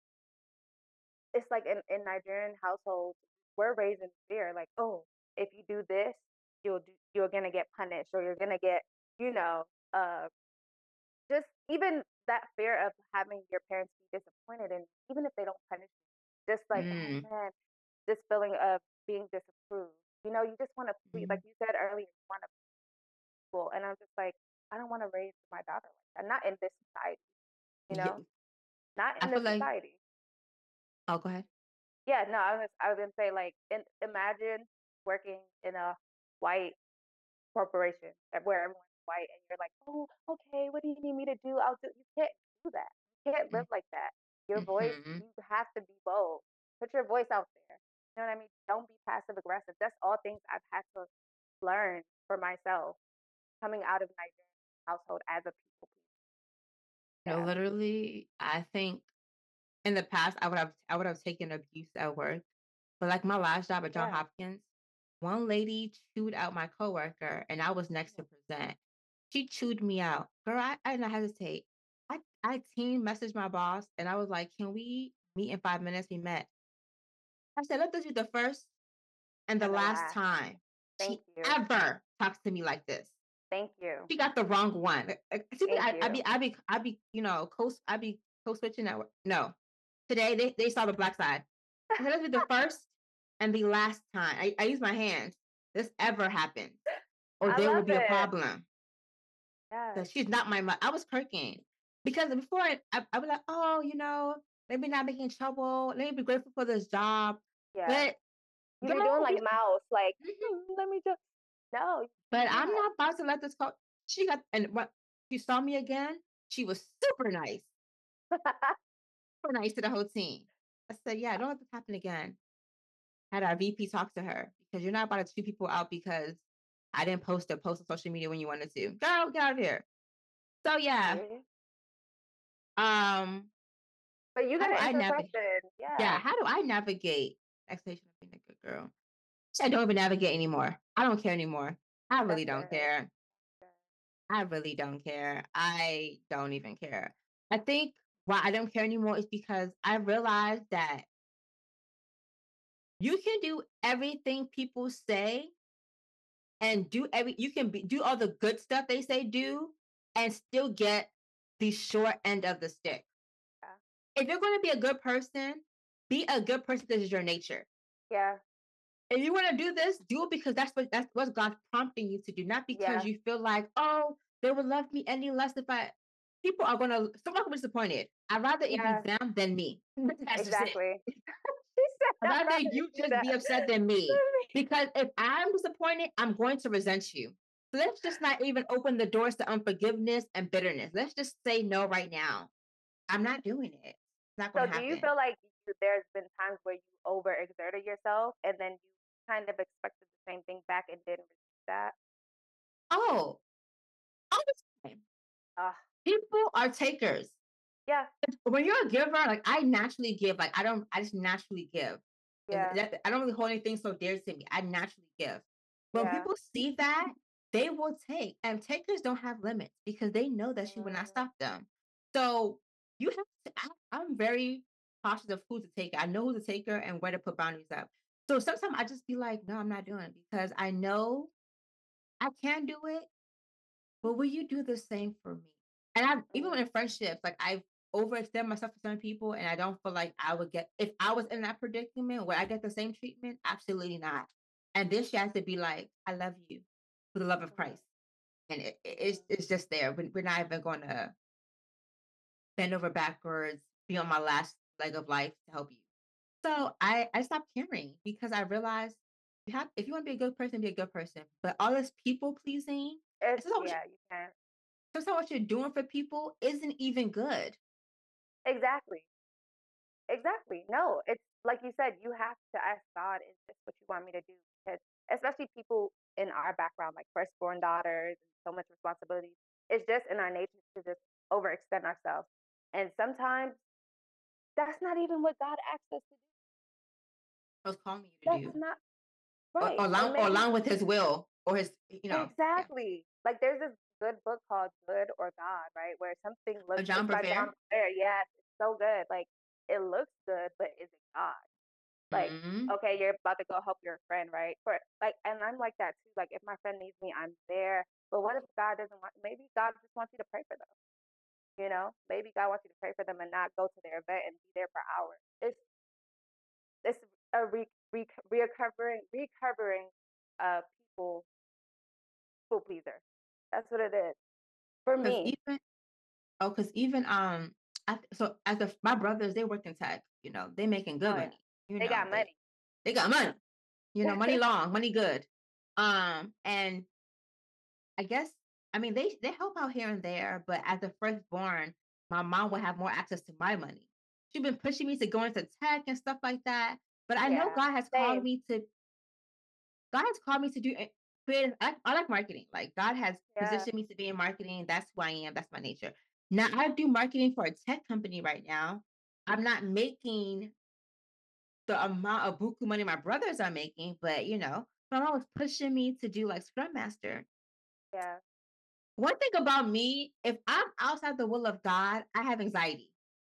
it's like in Nigerian households, we're raised in fear. Like, oh, if you do this, you're gonna get punished, or you're gonna get, you know, uh, just even that fear of having your parents be disappointed, and even if they don't punish you, just like, oh mm, man, this feeling of being disapproved. You just want to please, like mm. you said earlier, you want to people, and I'm just like, I don't want to raise my daughter like that. Not in this society, you Yeah, know, not I in feel this like. society. Oh, go ahead. Yeah, no, I was gonna say like, imagine working in a white corporation where everyone's white, and you're like, oh, okay, what do you need me to do? I'll do. You can't do that. You can't live like that. Your voice, Mm-hmm. you have to be bold. Put your voice out there. You know what I mean? Don't be passive aggressive. That's all things I've had to learn for myself coming out of Nigerian household as a people pleaser. No, Yeah, literally, I think in the past I would have taken abuse at work. But like my last job at John yeah. Hopkins, one lady chewed out my coworker and I was next to present. She chewed me out. Girl, I did not hesitate. I team messaged my boss and I was like, can we meet in 5 minutes? We met. I said, let this be the first and the And the last last. time Thank she you. ever talks to me like this. Thank you. She got the wrong one. See me, Thank you. I be code switching at work. No. Today they saw the black side. I said, this be the first and the last time I use my hands. This ever happened. Or I there will love be a it. problem. Yes. Because she's not my mother. I was perking. Because before I was like, oh, maybe not making trouble. Let me be grateful for this job. Yeah. But You girl, be doing like mouse, like, mhm. let me just. No, you But I'm cannot. not about to let this go. She got, and when she saw me again, she was super nice to the whole team. I said, yeah, don't let this happen again. Had our VP talk to her because you're not about to chew people out because I didn't post a post on social media when you wanted to. Girl, get out of here. So yeah. See? Um, But you how do gotta I answer navigate? questions. Yeah, Yeah. how do I navigate expectation of being a good girl? I don't even navigate anymore. I don't care anymore. I That's really don't good. care. I really don't care. I don't even care. I think why I don't care anymore is because I realized that you can do everything people say and do all the good stuff they say do and still get the short end of the stick. Yeah. If you're going to be a good person, be a good person. This is your nature. Yeah. If you want to do this, do it because that's what God's prompting you to do, not because Yeah. you feel like, oh, they would love me any less if I. People are gonna. Someone will be disappointed. I'd rather it be Yeah. them than me. That's just it. Exactly. She said I'd I'd rather rather you do just that. be upset than me. Because if I'm disappointed, I'm going to resent you. So let's just not even open the doors to unforgiveness and bitterness. Let's just say no right now. I'm not doing it. It's not So going to do you happen. feel like there's been times where you overexerted yourself and then you kind of expected the same thing back and didn't receive that? Oh, all the time. Uh, People are takers. yeah. When you're a giver, like I naturally give. Like I just naturally give. Yeah. I don't really hold anything so dear to me. I naturally give. When Yeah. people see that, they will take. And takers don't have limits because they know that you will not Mm, stop them. So you have to. I'm very cautious of who's a taker. I know who's a taker and where to put boundaries up. So sometimes I just be like, no, I'm not doing it because I know I can do it. But will you do the same for me? And I even mm, in friendships, like I've overextend myself to some people, and I don't feel like I would get if I was in that predicament, would I get the same treatment? Absolutely not. And this she has to be like, I love you for the love of mm, Christ. And mm. it's just there. We're not even going to bend over backwards, be on my last leg of life to help you. So I stopped caring because I realized if you want to be a good person, be a good person. But all this people pleasing, It's it's not yeah, you can't. sometimes what you're doing for people isn't even good. Exactly. Exactly. No, it's like you said, you have to ask God, is this what you want me to do? Because especially people in our background, like firstborn daughters and so much responsibility, it's just in our nature to just overextend ourselves. And sometimes that's not even what God asked us to do. Was calling you to That's do, not right. And or maybe along with his will or his, yeah. exactly. Like there's this good book called Good or God, right? Where something looks John it's by John Bevere. Blair. Yes, it's so good. Like it looks good, but is it God? Like, Mm-hmm. okay, you're about to go help your friend, right? For like, and I'm like that too. Like, if my friend needs me, I'm there. But what if God doesn't want? Maybe God just wants you to pray for them. You know, maybe God wants you to pray for them and not go to their event and be there for hours. It's a recovering people pleaser. That's what it is for Because me. even so as my brothers, they work in tech. They making good Oh yeah, money. they got They money. they got money. Money long, money good. And I guess I mean they help out here and there, but as a firstborn, my mom would have more access to my money. She's been pushing me to go into tech and stuff like that. But I know Yeah, same. God has called me to do creative. I like marketing. Like God has Yeah, positioned me to be in marketing. That's who I am. That's my nature. Now I do marketing for a tech company right now. I'm not making the amount of buku money my brothers are making, but my mom was pushing me to do like Scrum Master. yeah, One thing about me, if I'm outside the will of God, I have anxiety.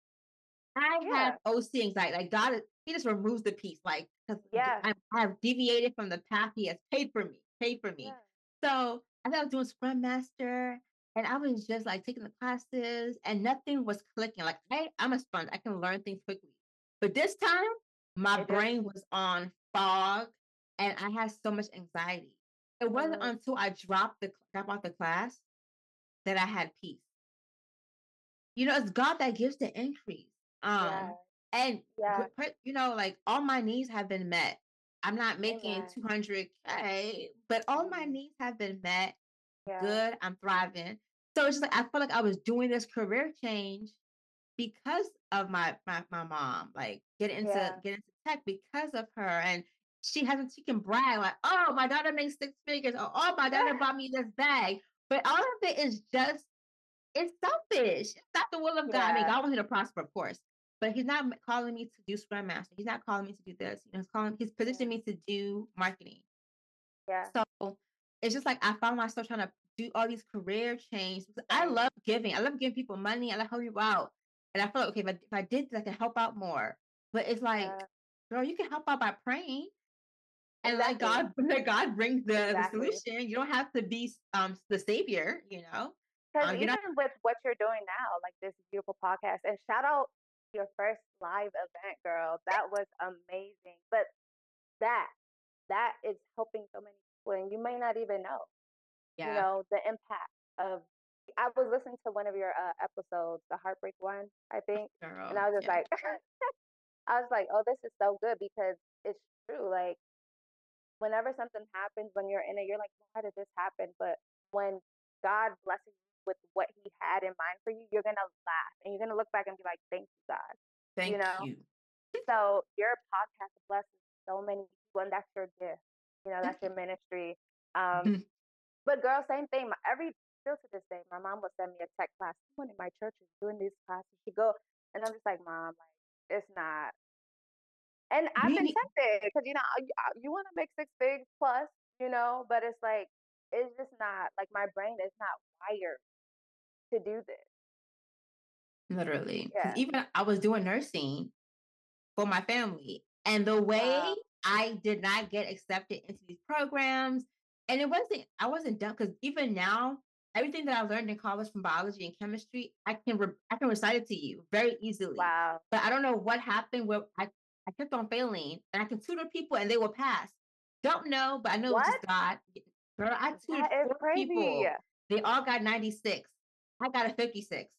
I have yeah, OC anxiety. Like God, He just removes the piece. Like because yeah, I have deviated from the path He has paid for me. Paid for me. yeah. So I thought I was doing Scrum Master, and I was just like taking the classes, and nothing was clicking. Like I'm a sponge. I can learn things quickly. But this time, my It just. brain was on fog, and I had so much anxiety. It wasn't Mm, until I drop out the class that I had peace. It's God that gives the increase. yeah, And yeah. like all my needs have been met. I'm not making Amen. 200K, but all my Mhm. needs have been met. Yeah. Good. I'm thriving. So it's just like I feel like I was doing this career change because of my mom, like Yeah. get into tech because of her. And she can brag like, oh, my daughter makes 6 figures, or oh, my daughter bought me this bag. But all of it is just it's selfish. It's not the will of God. I mean, Yeah. God wants me to prosper, of course. But he's not calling me to do Scrum Master. He's not calling me to do this. He's Yeah. positioning me to do marketing. Yeah. So it's just like I found myself trying to do all these career changes. I Same. love giving. I love giving people money. I love helping people out. And I feel like, okay, if I did this, I can help out more. But it's like, Yeah. girl, you can help out by praying and Exactly. let God bring the Exactly. solution. You don't have to be the savior, you know. Because You're not even with what you're doing now, like this beautiful podcast, and shout out your first live event, girl. That was amazing. But that that is helping so many people, and you may not even know, yeah, the impact of. I was listening to one of your episodes, the heartbreak one, I think, and girl. I was just Yeah. like, I was like, oh, this is so good because it's true. Like whenever something happens, when you're in it, you're like, why did this happen? But when God blesses you with what He had in mind for you, you're gonna laugh and you're gonna look back and be like, thank you, God. You Thank know. you. So your podcast blesses so many people, and that's your gift. That's your ministry. Um, but girl, same thing. Still to this day, my mom will send me a tech class. Someone in my church is doing these classes. She go, and I'm just like, Mom, like it's not. And I've been We tempted because you want to make 6 figs plus, but it's like it's just not like my brain is not wired to do this. literally, because Yeah. even I was doing nursing for my family. And the way Wow. I did not get accepted into these programs, and I wasn't done because even now, everything that I learned in college from biology and chemistry, I can recite it to you very easily. Wow. But I don't know what happened where I kept on failing, and I can tutor people and they will pass. Don't know, but I know it's What? just God. Girl, I tutored That is 4 people. crazy. They all got 96. I got a 56.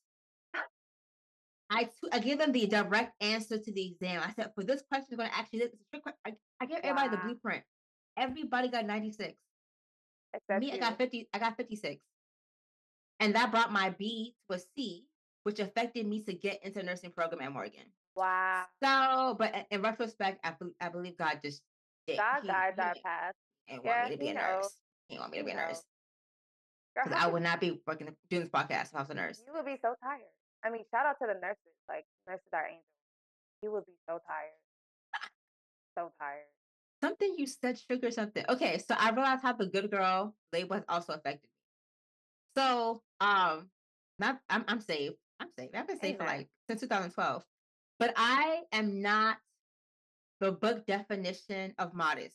I gave them the direct answer to the exam. I said, for this question, I'm going to ask you this. It's a trick question. I gave everybody the Wow. blueprint. Everybody got 96. Except Me, I you. got 50. I got 56. And that brought my B to a C, which affected me to get into nursing program at Morgan. Wow. So, but in retrospect, I believe God just did. God guides our path. He want me Yeah, to be He a knows. nurse. He want me to He be a knows. nurse. Girl, Because how I could would not be doing this podcast if I was a nurse. you would be so tired? I mean, shout out to the nurses. Like nurses are angels. You would be so tired. So tired. Something you said triggered something. Okay, so I realized how the good girl label has also affected me. So, not I'm saved. I'm saved. I've been saved for Amen. like since 2012. But I am not the book definition of modest.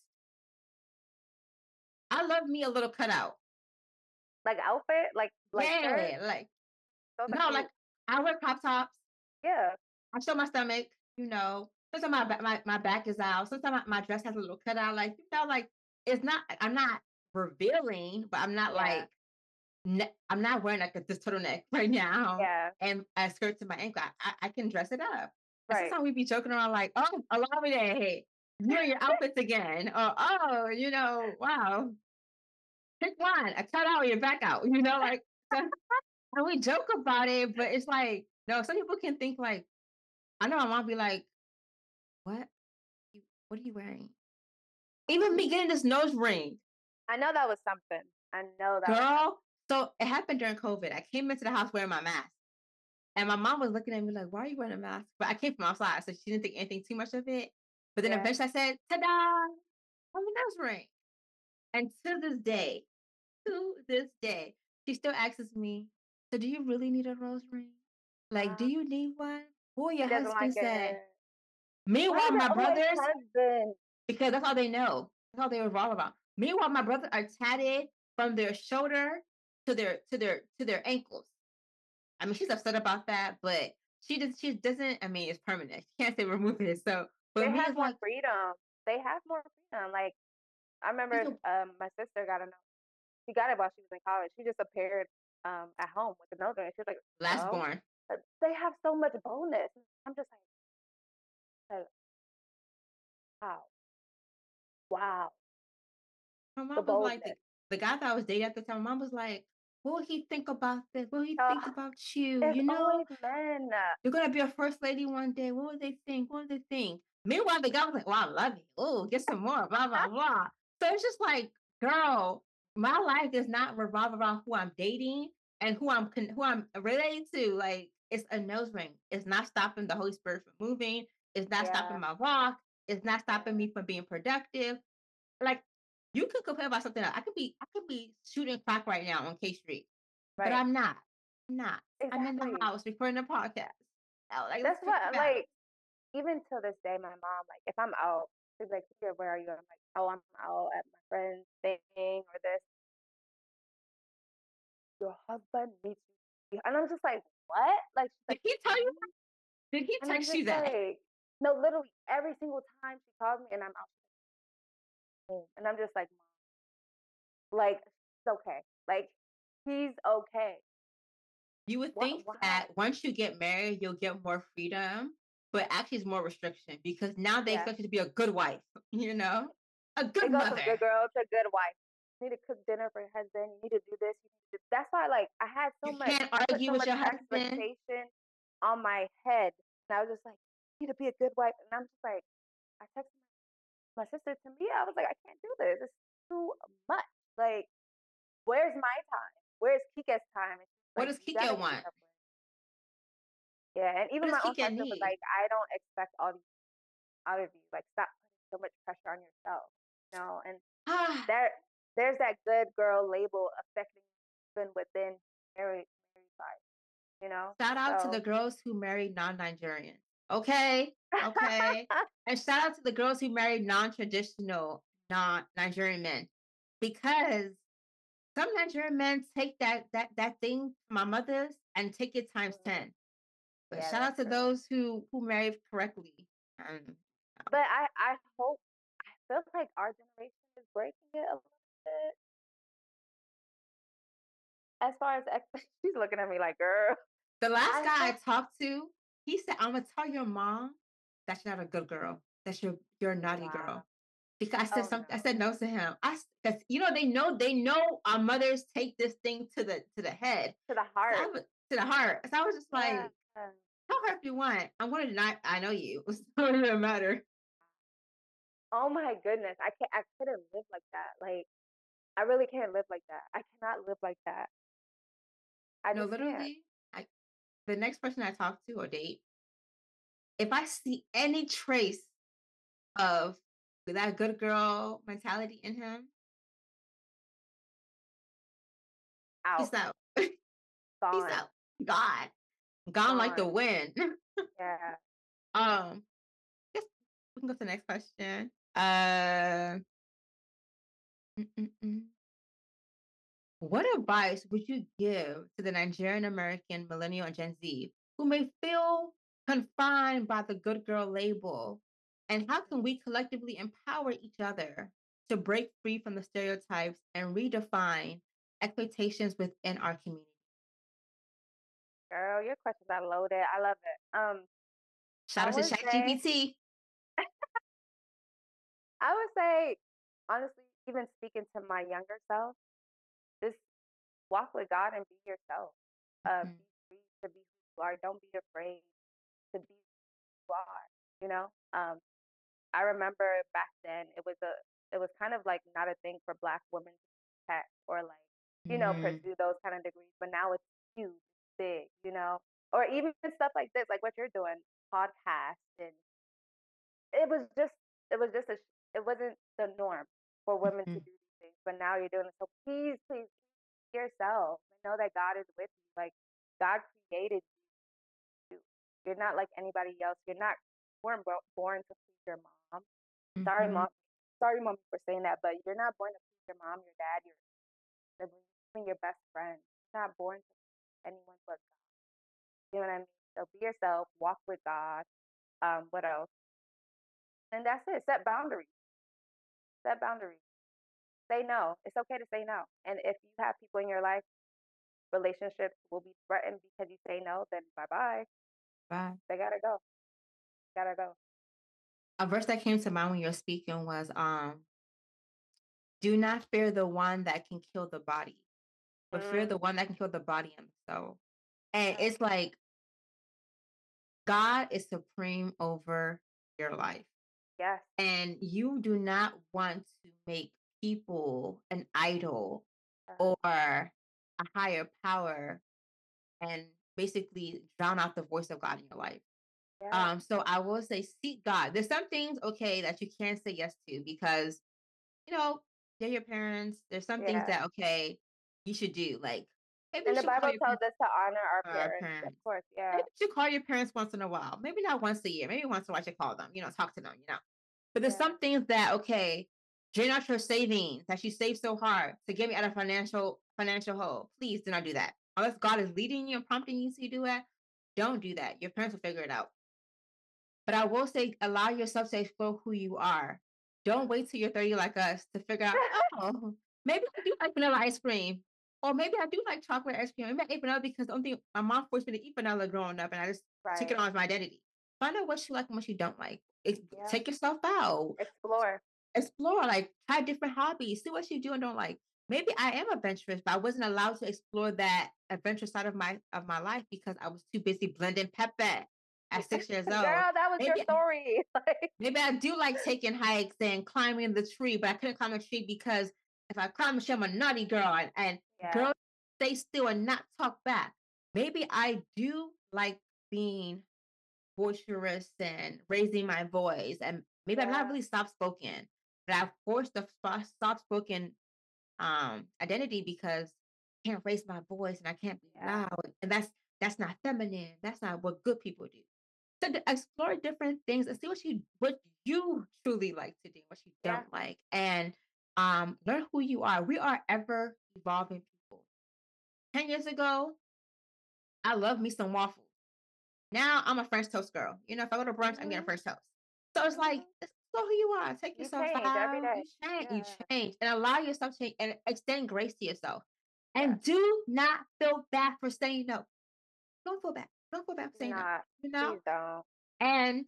I love me a little cutout. Like outfit, like shirt. Yeah, like Those are no, cute. like I wear crop tops. Yeah. I show my stomach, Sometimes my back is out. Sometimes my dress has a little cutout. Like it's not. I'm not revealing, but I'm not Yeah. like I'm not wearing like this turtleneck right now Yeah. and a skirt to my ankle. I can dress it up. And Right. sometimes we be joking around like, oh, allow me that. Hey, you and your outfits again. Or, oh, wow. Pick one, a cut out or your back out. Like, so, and we joke about it, but it's like, no, some people can think like, I know my mom be like, what? What are you wearing? Even me getting this nose ring. I know that was something. I know that was something. Girl, so it happened during COVID. I came into the house wearing my mask. And my mom was looking at me like, why are you wearing a mask? But I came from outside, so she didn't think anything too much of it. But then Yeah. eventually I said, ta-da, I'm a nose ring. And to this day, she still asks me, so do you really need a rose ring? Like, do you need one? Boy, He your doesn't like husband said. it. Why Meanwhile, is my it always brothers, husband? because that's all they know. That's all they revolve around. Meanwhile, my brothers are tatted from their shoulder to their ankles. I mean, she's upset about that, but she doesn't. I mean, it's permanent. She can't say remove it. So, They but me have it's more like, freedom. They have more freedom. Like I remember, so my sister got a note. She got it while she was in college. She just appeared at home with the note, and she was like, "No, last born. they have so much bonus." I'm just like, "How?" Wow. My The mom was like, boldness. the guy that I was dating at the time, my mom was like, what will he think about this? What will he Uh, think about you? it's You know, always men. you're gonna be a first lady one day. What would they think? What would they think? Meanwhile, the guy was like, "Well, I love you. Oh, get some more." Blah blah blah. So it's just like, girl, my life does not revolve around who I'm dating and who I'm related to. Like, it's a nose ring. It's not stopping the Holy Spirit from moving. It's not stopping Yeah. my walk. It's not stopping Yeah. me from being productive. Like, you could complain about something else. I could be shooting clock right now on K Street, but Right. I'm not. I'm not. I'm in the Exactly. house recording a podcast. Oh, like, let's That's check what it out. like even till this day, my mom, like, if I'm out, she's like, "Here, where are you?" I'm like, "Oh, I'm out at my friend's thing or this." Your husband needs you, and I'm just like, "What?" Like, she's Did like, he tell you? "Mhm." Did he And I'm text just you that? like, no, literally every single time she calls me, and I'm out home, and I'm just like, "Mom, like, it's okay, like, he's okay." You would What? think Why? that once you get married, you'll get more freedom, but actually, it's more restriction because now they Yeah, expect you to be a good wife, a it good goes from good mother. girl to good wife. You need to cook dinner for your husband. You need to do this. You need to do. That's why, like, You can't I put argue so with much your husband. expectation on my head. And I was just like, you need to be a good wife. And I'm just like, I texted my sister to me. I was like, I can't do this. It's too much. Like, where's my time? Where's Kika's time? And she's What like, does you gotta Kike keep want? up with. Yeah, and What even does my own Kike husband was need? like, I don't expect all these out of you. Like, stop putting so much pressure on yourself. You know, and Ah, there there's that good girl label affecting even within married life, you know? shout out to the So girls who married non-Nigerian. Okay, okay, and shout out to the girls who married non-traditional, non-Nigerian men, because some Nigerian men take that thing from my mother's and take it times mhm, 10. But yeah, shout that's out to true. those who married correctly. And But I hope I feel like our generation is breaking it a little bit as far as she's looking at me like, girl, the last I guy I hope talked to, he said, "I'm gonna tell your mom that you're not a good girl. That you're a naughty wow. girl." Because I said Oh something. I no. said no to him. Because they know our mothers take this thing to the head. To the So heart. to the heart. So I was just Yeah. like, tell her if you want. I'm gonna deny. I know you. So it doesn't matter. Oh my goodness. I couldn't live like that. Like I really can't live like that. I cannot live like that. I No, just can't. literally. The next person I talk to or date, if I see any trace of that good girl mentality in him, Out. peace out. Peace Gone. out. God. Gone like the Gone. wind. Yeah. um, Guess we can go to the next question. Mm, mm, mm. What advice would you give to the Nigerian American millennial and Gen Z who may feel confined by the good girl label? And how can we collectively empower each other to break free from the stereotypes and redefine expectations within our community? Girl, your questions are loaded. I love it. Shout I out to would say, ChatGPT. I would say, honestly, even speaking to my younger self, just walk with God and be yourself. Mhm. Be free to be who you are. Don't be afraid to be who you are. You know. I remember back then it was kind of like not a thing for Black women to tech or like Mhm. pursue those kind of degrees, but now it's huge, big, or even stuff like this, like what you're doing, podcast, and it was just it wasn't the norm for women to Mhm. do these things, but now you're doing it. So please be yourself and know that God is with you. Like God created you. You're not like anybody else. You're not born to please your mom. Sorry, Mhm. mom. Sorry, mom, for saying that, but you're not born to please your mom, your dad, your siblings, even your best friend. You're not born to please anyone but God. You know what I mean? So be yourself. Walk with God. What else? And that's it. Set boundaries. Set boundaries. Say no. It's okay to say no. And if you have people in your life, relationships will be threatened because you say no. Then bye bye. Bye. They gotta go. Gotta go. A verse that came to mind when you were speaking was Do not fear the one that can kill the body, but fear Mm, the one that can kill the body and the soul. And yeah. it's like God is supreme over your life. Yes. And you do not want to make people an idol Uh, or a higher power and basically drown out the voice of God in your life. yeah. So I will say seek God. There's some things, okay, that you can't say yes to because, you know, they're your parents. There's some things Yeah. that, okay, you should do. Like maybe you And the should call Bible your tells us to honor our parents, of parents. course. Maybe Yeah. you should call your parents once in a while. Maybe not once a year. Maybe once in a while you should call them, talk to them, But there's Yeah. some things that, okay, drain out your savings that you save so hard to get me out of financial hole. Please do not do that. Unless God is leading you and prompting you to do it, don't do that. Your parents will figure it out. But I will say, allow yourself to explore who you are. Don't wait till you're 30 like us to figure out, oh, maybe I do like vanilla ice cream. Or maybe I do like chocolate ice cream. Maybe I ate vanilla because the only thing my mom forced me to eat vanilla growing up and I just took it Right. on as my identity. Find out what you like and what you don't like. Yeah. Take yourself out. Explore. Explore, like try different hobbies. See what you do and don't like. Maybe I am adventurous, but I wasn't allowed to explore that adventurous side of my life because I was too busy blending pepper at 6 years Girl, old. that was your Maybe story. Like, Maybe I do like taking hikes and climbing the tree, but I couldn't climb a tree because if I climb a tree, I'm a naughty girl. And yeah. girls stay still and not talk back. Maybe I do like being boisterous and raising my voice. And maybe I'm not Yeah. really soft spoken, but I've forced the soft spoken identity because I can't raise my voice and I can't be Yeah. loud. And that's not feminine. That's not what good people do. So to explore different things and see what you truly like to do, what you Yeah. don't like, and learn who you are. We are ever evolving people. 10 years ago, I love me some waffles. Now I'm a French toast girl. If I go to brunch, I'm getting Hmm. French toast. So it's like, Hmm. explore who you are. Take You yourself change every out. day. You change. You Yeah. change, and allow yourself to change, and extend grace to yourself. Yes. And do not feel bad for saying no. Don't feel bad. Don't feel bad for Do saying no. not. You know. Please don't. And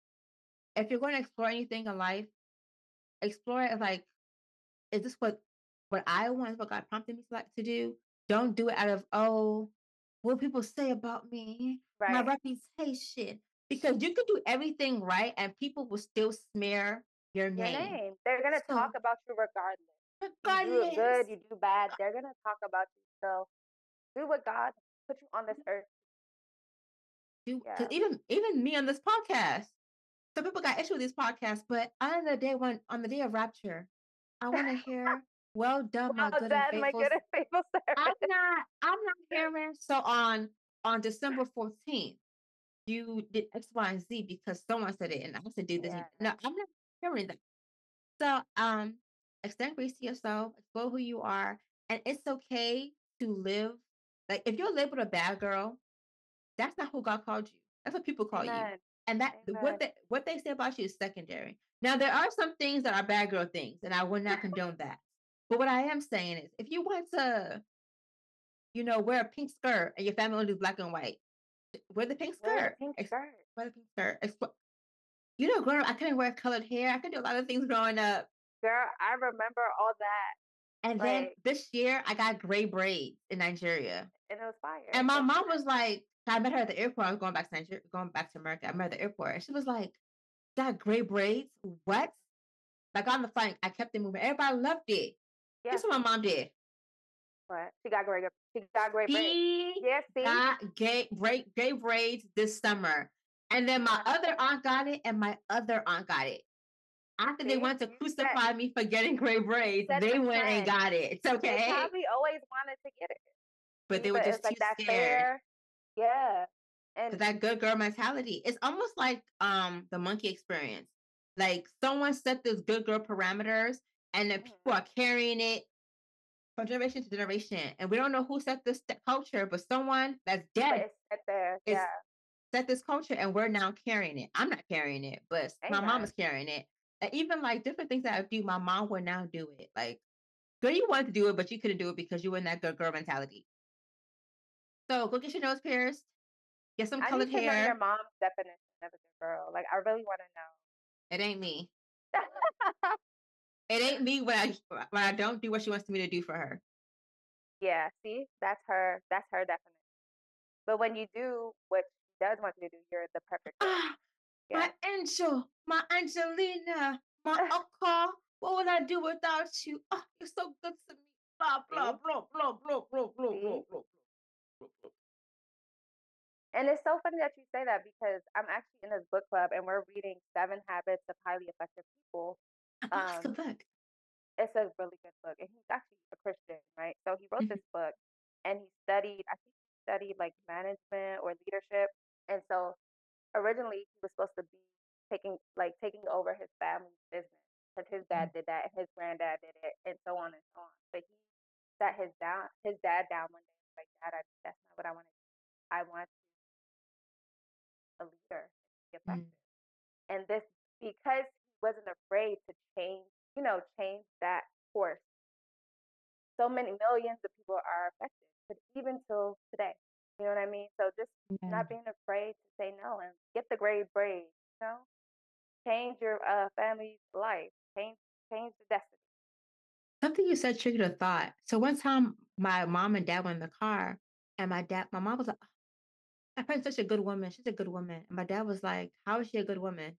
if you're going to explore anything in life, explore it like, is this what I want? What God prompted me to do? Don't do it out of, oh, what people say about me, my Right. reputation. Because you could do everything right and people will still smear your Your name. name. They're gonna talk So about you regardless. You do it regardless, good, you do bad, they're gonna talk about you. So do what God put you on this earth. because Yeah. even me on this podcast, some people got issue with these podcasts, but on the day of rapture, I want to hear, well done, my Well good and done, my faithful. good and faithful servant. I'm not hearing. So on December 14th, you did X, Y, and Z because someone said it and I said do this. Yeah. No, I'm not hearing that. So extend grace to yourself, explore who you are, and it's okay to live. Like if you're labeled a bad girl, that's not who God called you. That's what people call you. Amen. And that Amen. what they say about you is secondary. Now there are some things that are bad girl things, and I would not condone that. But what I am saying is if you want to, wear a pink skirt and your family only do black and white, wear the pink Wear the skirt. pink skirt. Wear the pink skirt. Growing up, I couldn't wear colored hair. I could do a lot of things growing up. Girl, I remember all that. And then Like, this year, I got gray braids in Nigeria. and it was fire. And my mom was like, I met her at the airport. I was going back to Nigeria, going back to America. I met her at the airport. And she was like, got gray braids? What? Like on the flight, I kept it moving. Everybody loved it. Yeah. Guess what my mom did? What? She got great. She got great braids. She Yeah. See. got gray braids this summer. And then my Yeah. other aunt got it, and my other aunt got it. After they See? went to You crucify me for getting gray braids, set they the went and trend. got it. It's They okay. probably always wanted to get it. But they See, were but just it's like too that scared. fair. Yeah. And Because that good girl mentality. It's almost like the monkey experience. Like someone set this good girl parameters and then people are carrying it from generation to generation. And we don't know who set this culture, but someone that's but dead it's set there. is Yeah. set this culture and we're now carrying it. I'm not carrying it, but my mom Amen. is carrying it. And even like different things that I do, my mom would now do it. Like, girl, you wanted to do it, but you couldn't do it because you were in that good girl mentality. So go get your nose pierced, get some I colored need to know your hair. mom's definition of a good girl. Like, I really want to It ain't me. know. It ain't me when I don't do what she wants me to do for her. Yeah, see, that's her. That's her definition. But when you do what she does want you to do, you're the perfect girl. Ah, Yeah. my angel, my Angelina, my Okka. What would I do without you? Oh, you're so good to me. Blah blah See? blah blah blah blah blah See? blah blah blah. And it's so funny that you say that because I'm actually in this book club and we're reading Seven Habits of Highly Effective People. Oh, that's a good book. It's a really good book, and he's actually a Christian, right? So he wrote this book, and he studied. I think he studied like management or leadership, and so originally he was supposed to be taking over his family's business because his dad did that, and his granddad did it, and so on and so on. But he sat his dad down one day, and was like, Dad, that's not what I want to do. I want to be a leader, and be effective. And this because he wasn't afraid to change that course. So many millions of people are affected, but even till today, you know what I mean? So just not being afraid to say no and get the great brave, change your family's life, change the destiny. Something you said triggered a thought. So one time, my mom and dad were in the car, and my mom was like, "Oh, my friend's such a good woman. She's a good woman." And my dad was like, "How is she a good woman?"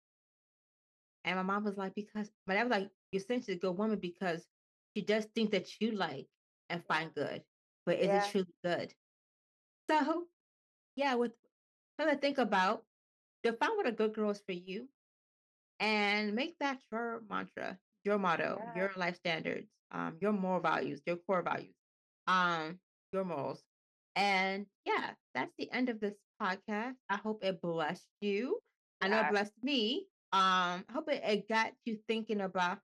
And my mom was like, "Because," my dad was like, "You're saying she's a good woman because she does things that you like and find good, but is it Yeah, truly good?" So, yeah, with something to think about, define what a good girl is for you and make that your mantra, your motto, yeah, your life standards, your moral values, your core values, um, your morals. And yeah, that's the end of this podcast. I hope it blessed you. I know it yeah, blessed me. I hope it got you thinking about,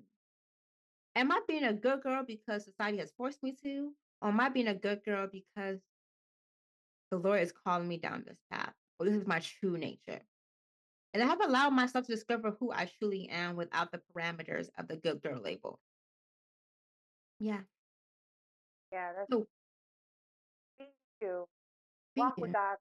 am I being a good girl because society has forced me to? Or am I being a good girl because the Lord is calling me down this path? Or this is my true nature? And I have allowed myself to discover who I truly am without the parameters of the good girl label. Yeah. yeah. That's So be you. be Walk with you. God.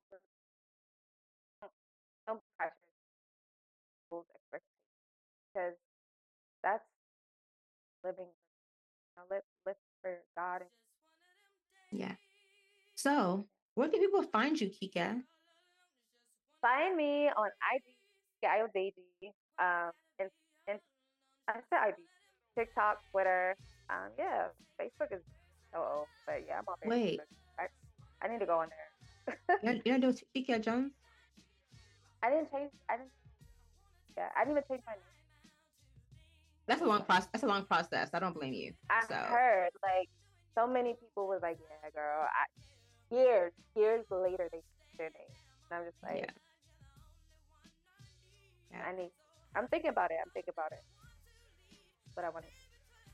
No pressure, rules, expectations, because that's living. Live for God. And Yeah. So where can people find you, Kika? find me on IG, Gail Daisy, and and I said IG, TikTok, Twitter. Yeah, Facebook is so old, but yeah, I'm on Wait, Facebook. I need to go on there. you're not doing Kika Jones? I didn't change. I didn't. Yeah, I didn't even change my name. That's a long process. That's a long process. I don't blame you. I So heard like so many people was like, yeah, girl. Years later, they changed their name, and I'm just yeah. like, Yeah. I need. I'm thinking about it. I'm thinking about it. But I want to.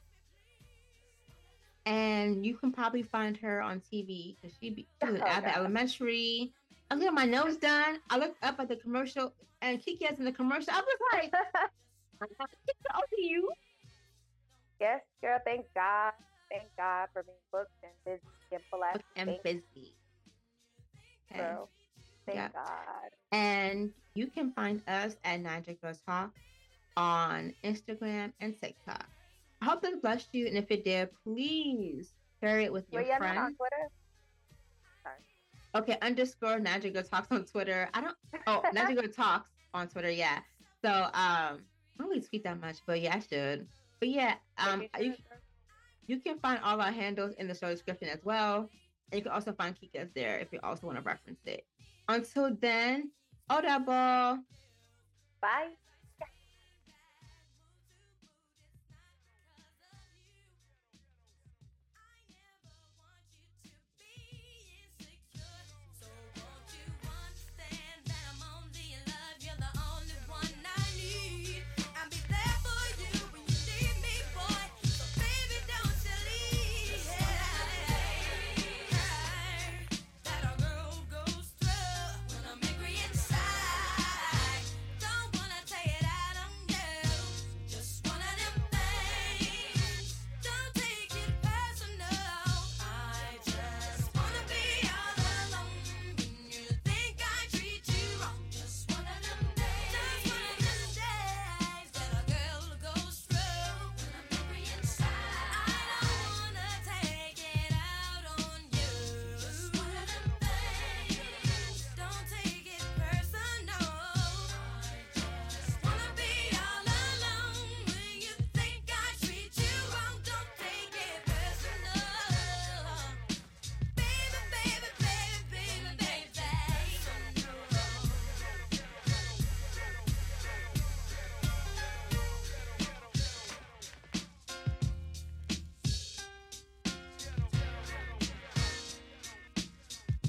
And you can probably find her on TV because she was in Oh Abbott God. Elementary. I was getting my nose done. I looked up at the commercial and Kiki's in the commercial. I was like, Kika, over you. Yes, girl. Thank God. Thank God for being booked and busy and blessed. And Thank busy. you, Okay. girl. Thank Yeah. God. And you can find us at Niger Girls Talk on Instagram and TikTok. I hope this blessed you. And if it did, please share it with your Wait, you're not on friends. Twitter? Sorry. Okay, underscore Niger Girl Talks on Twitter. Niger Girl Talks on Twitter, yeah. So I don't really tweet that much, but yeah, I should. But yeah, But you should, girl. you can find all our handles in the show description as well. And you can also find Kika's there if you also want to reference it. Until then, Odabo. Bye.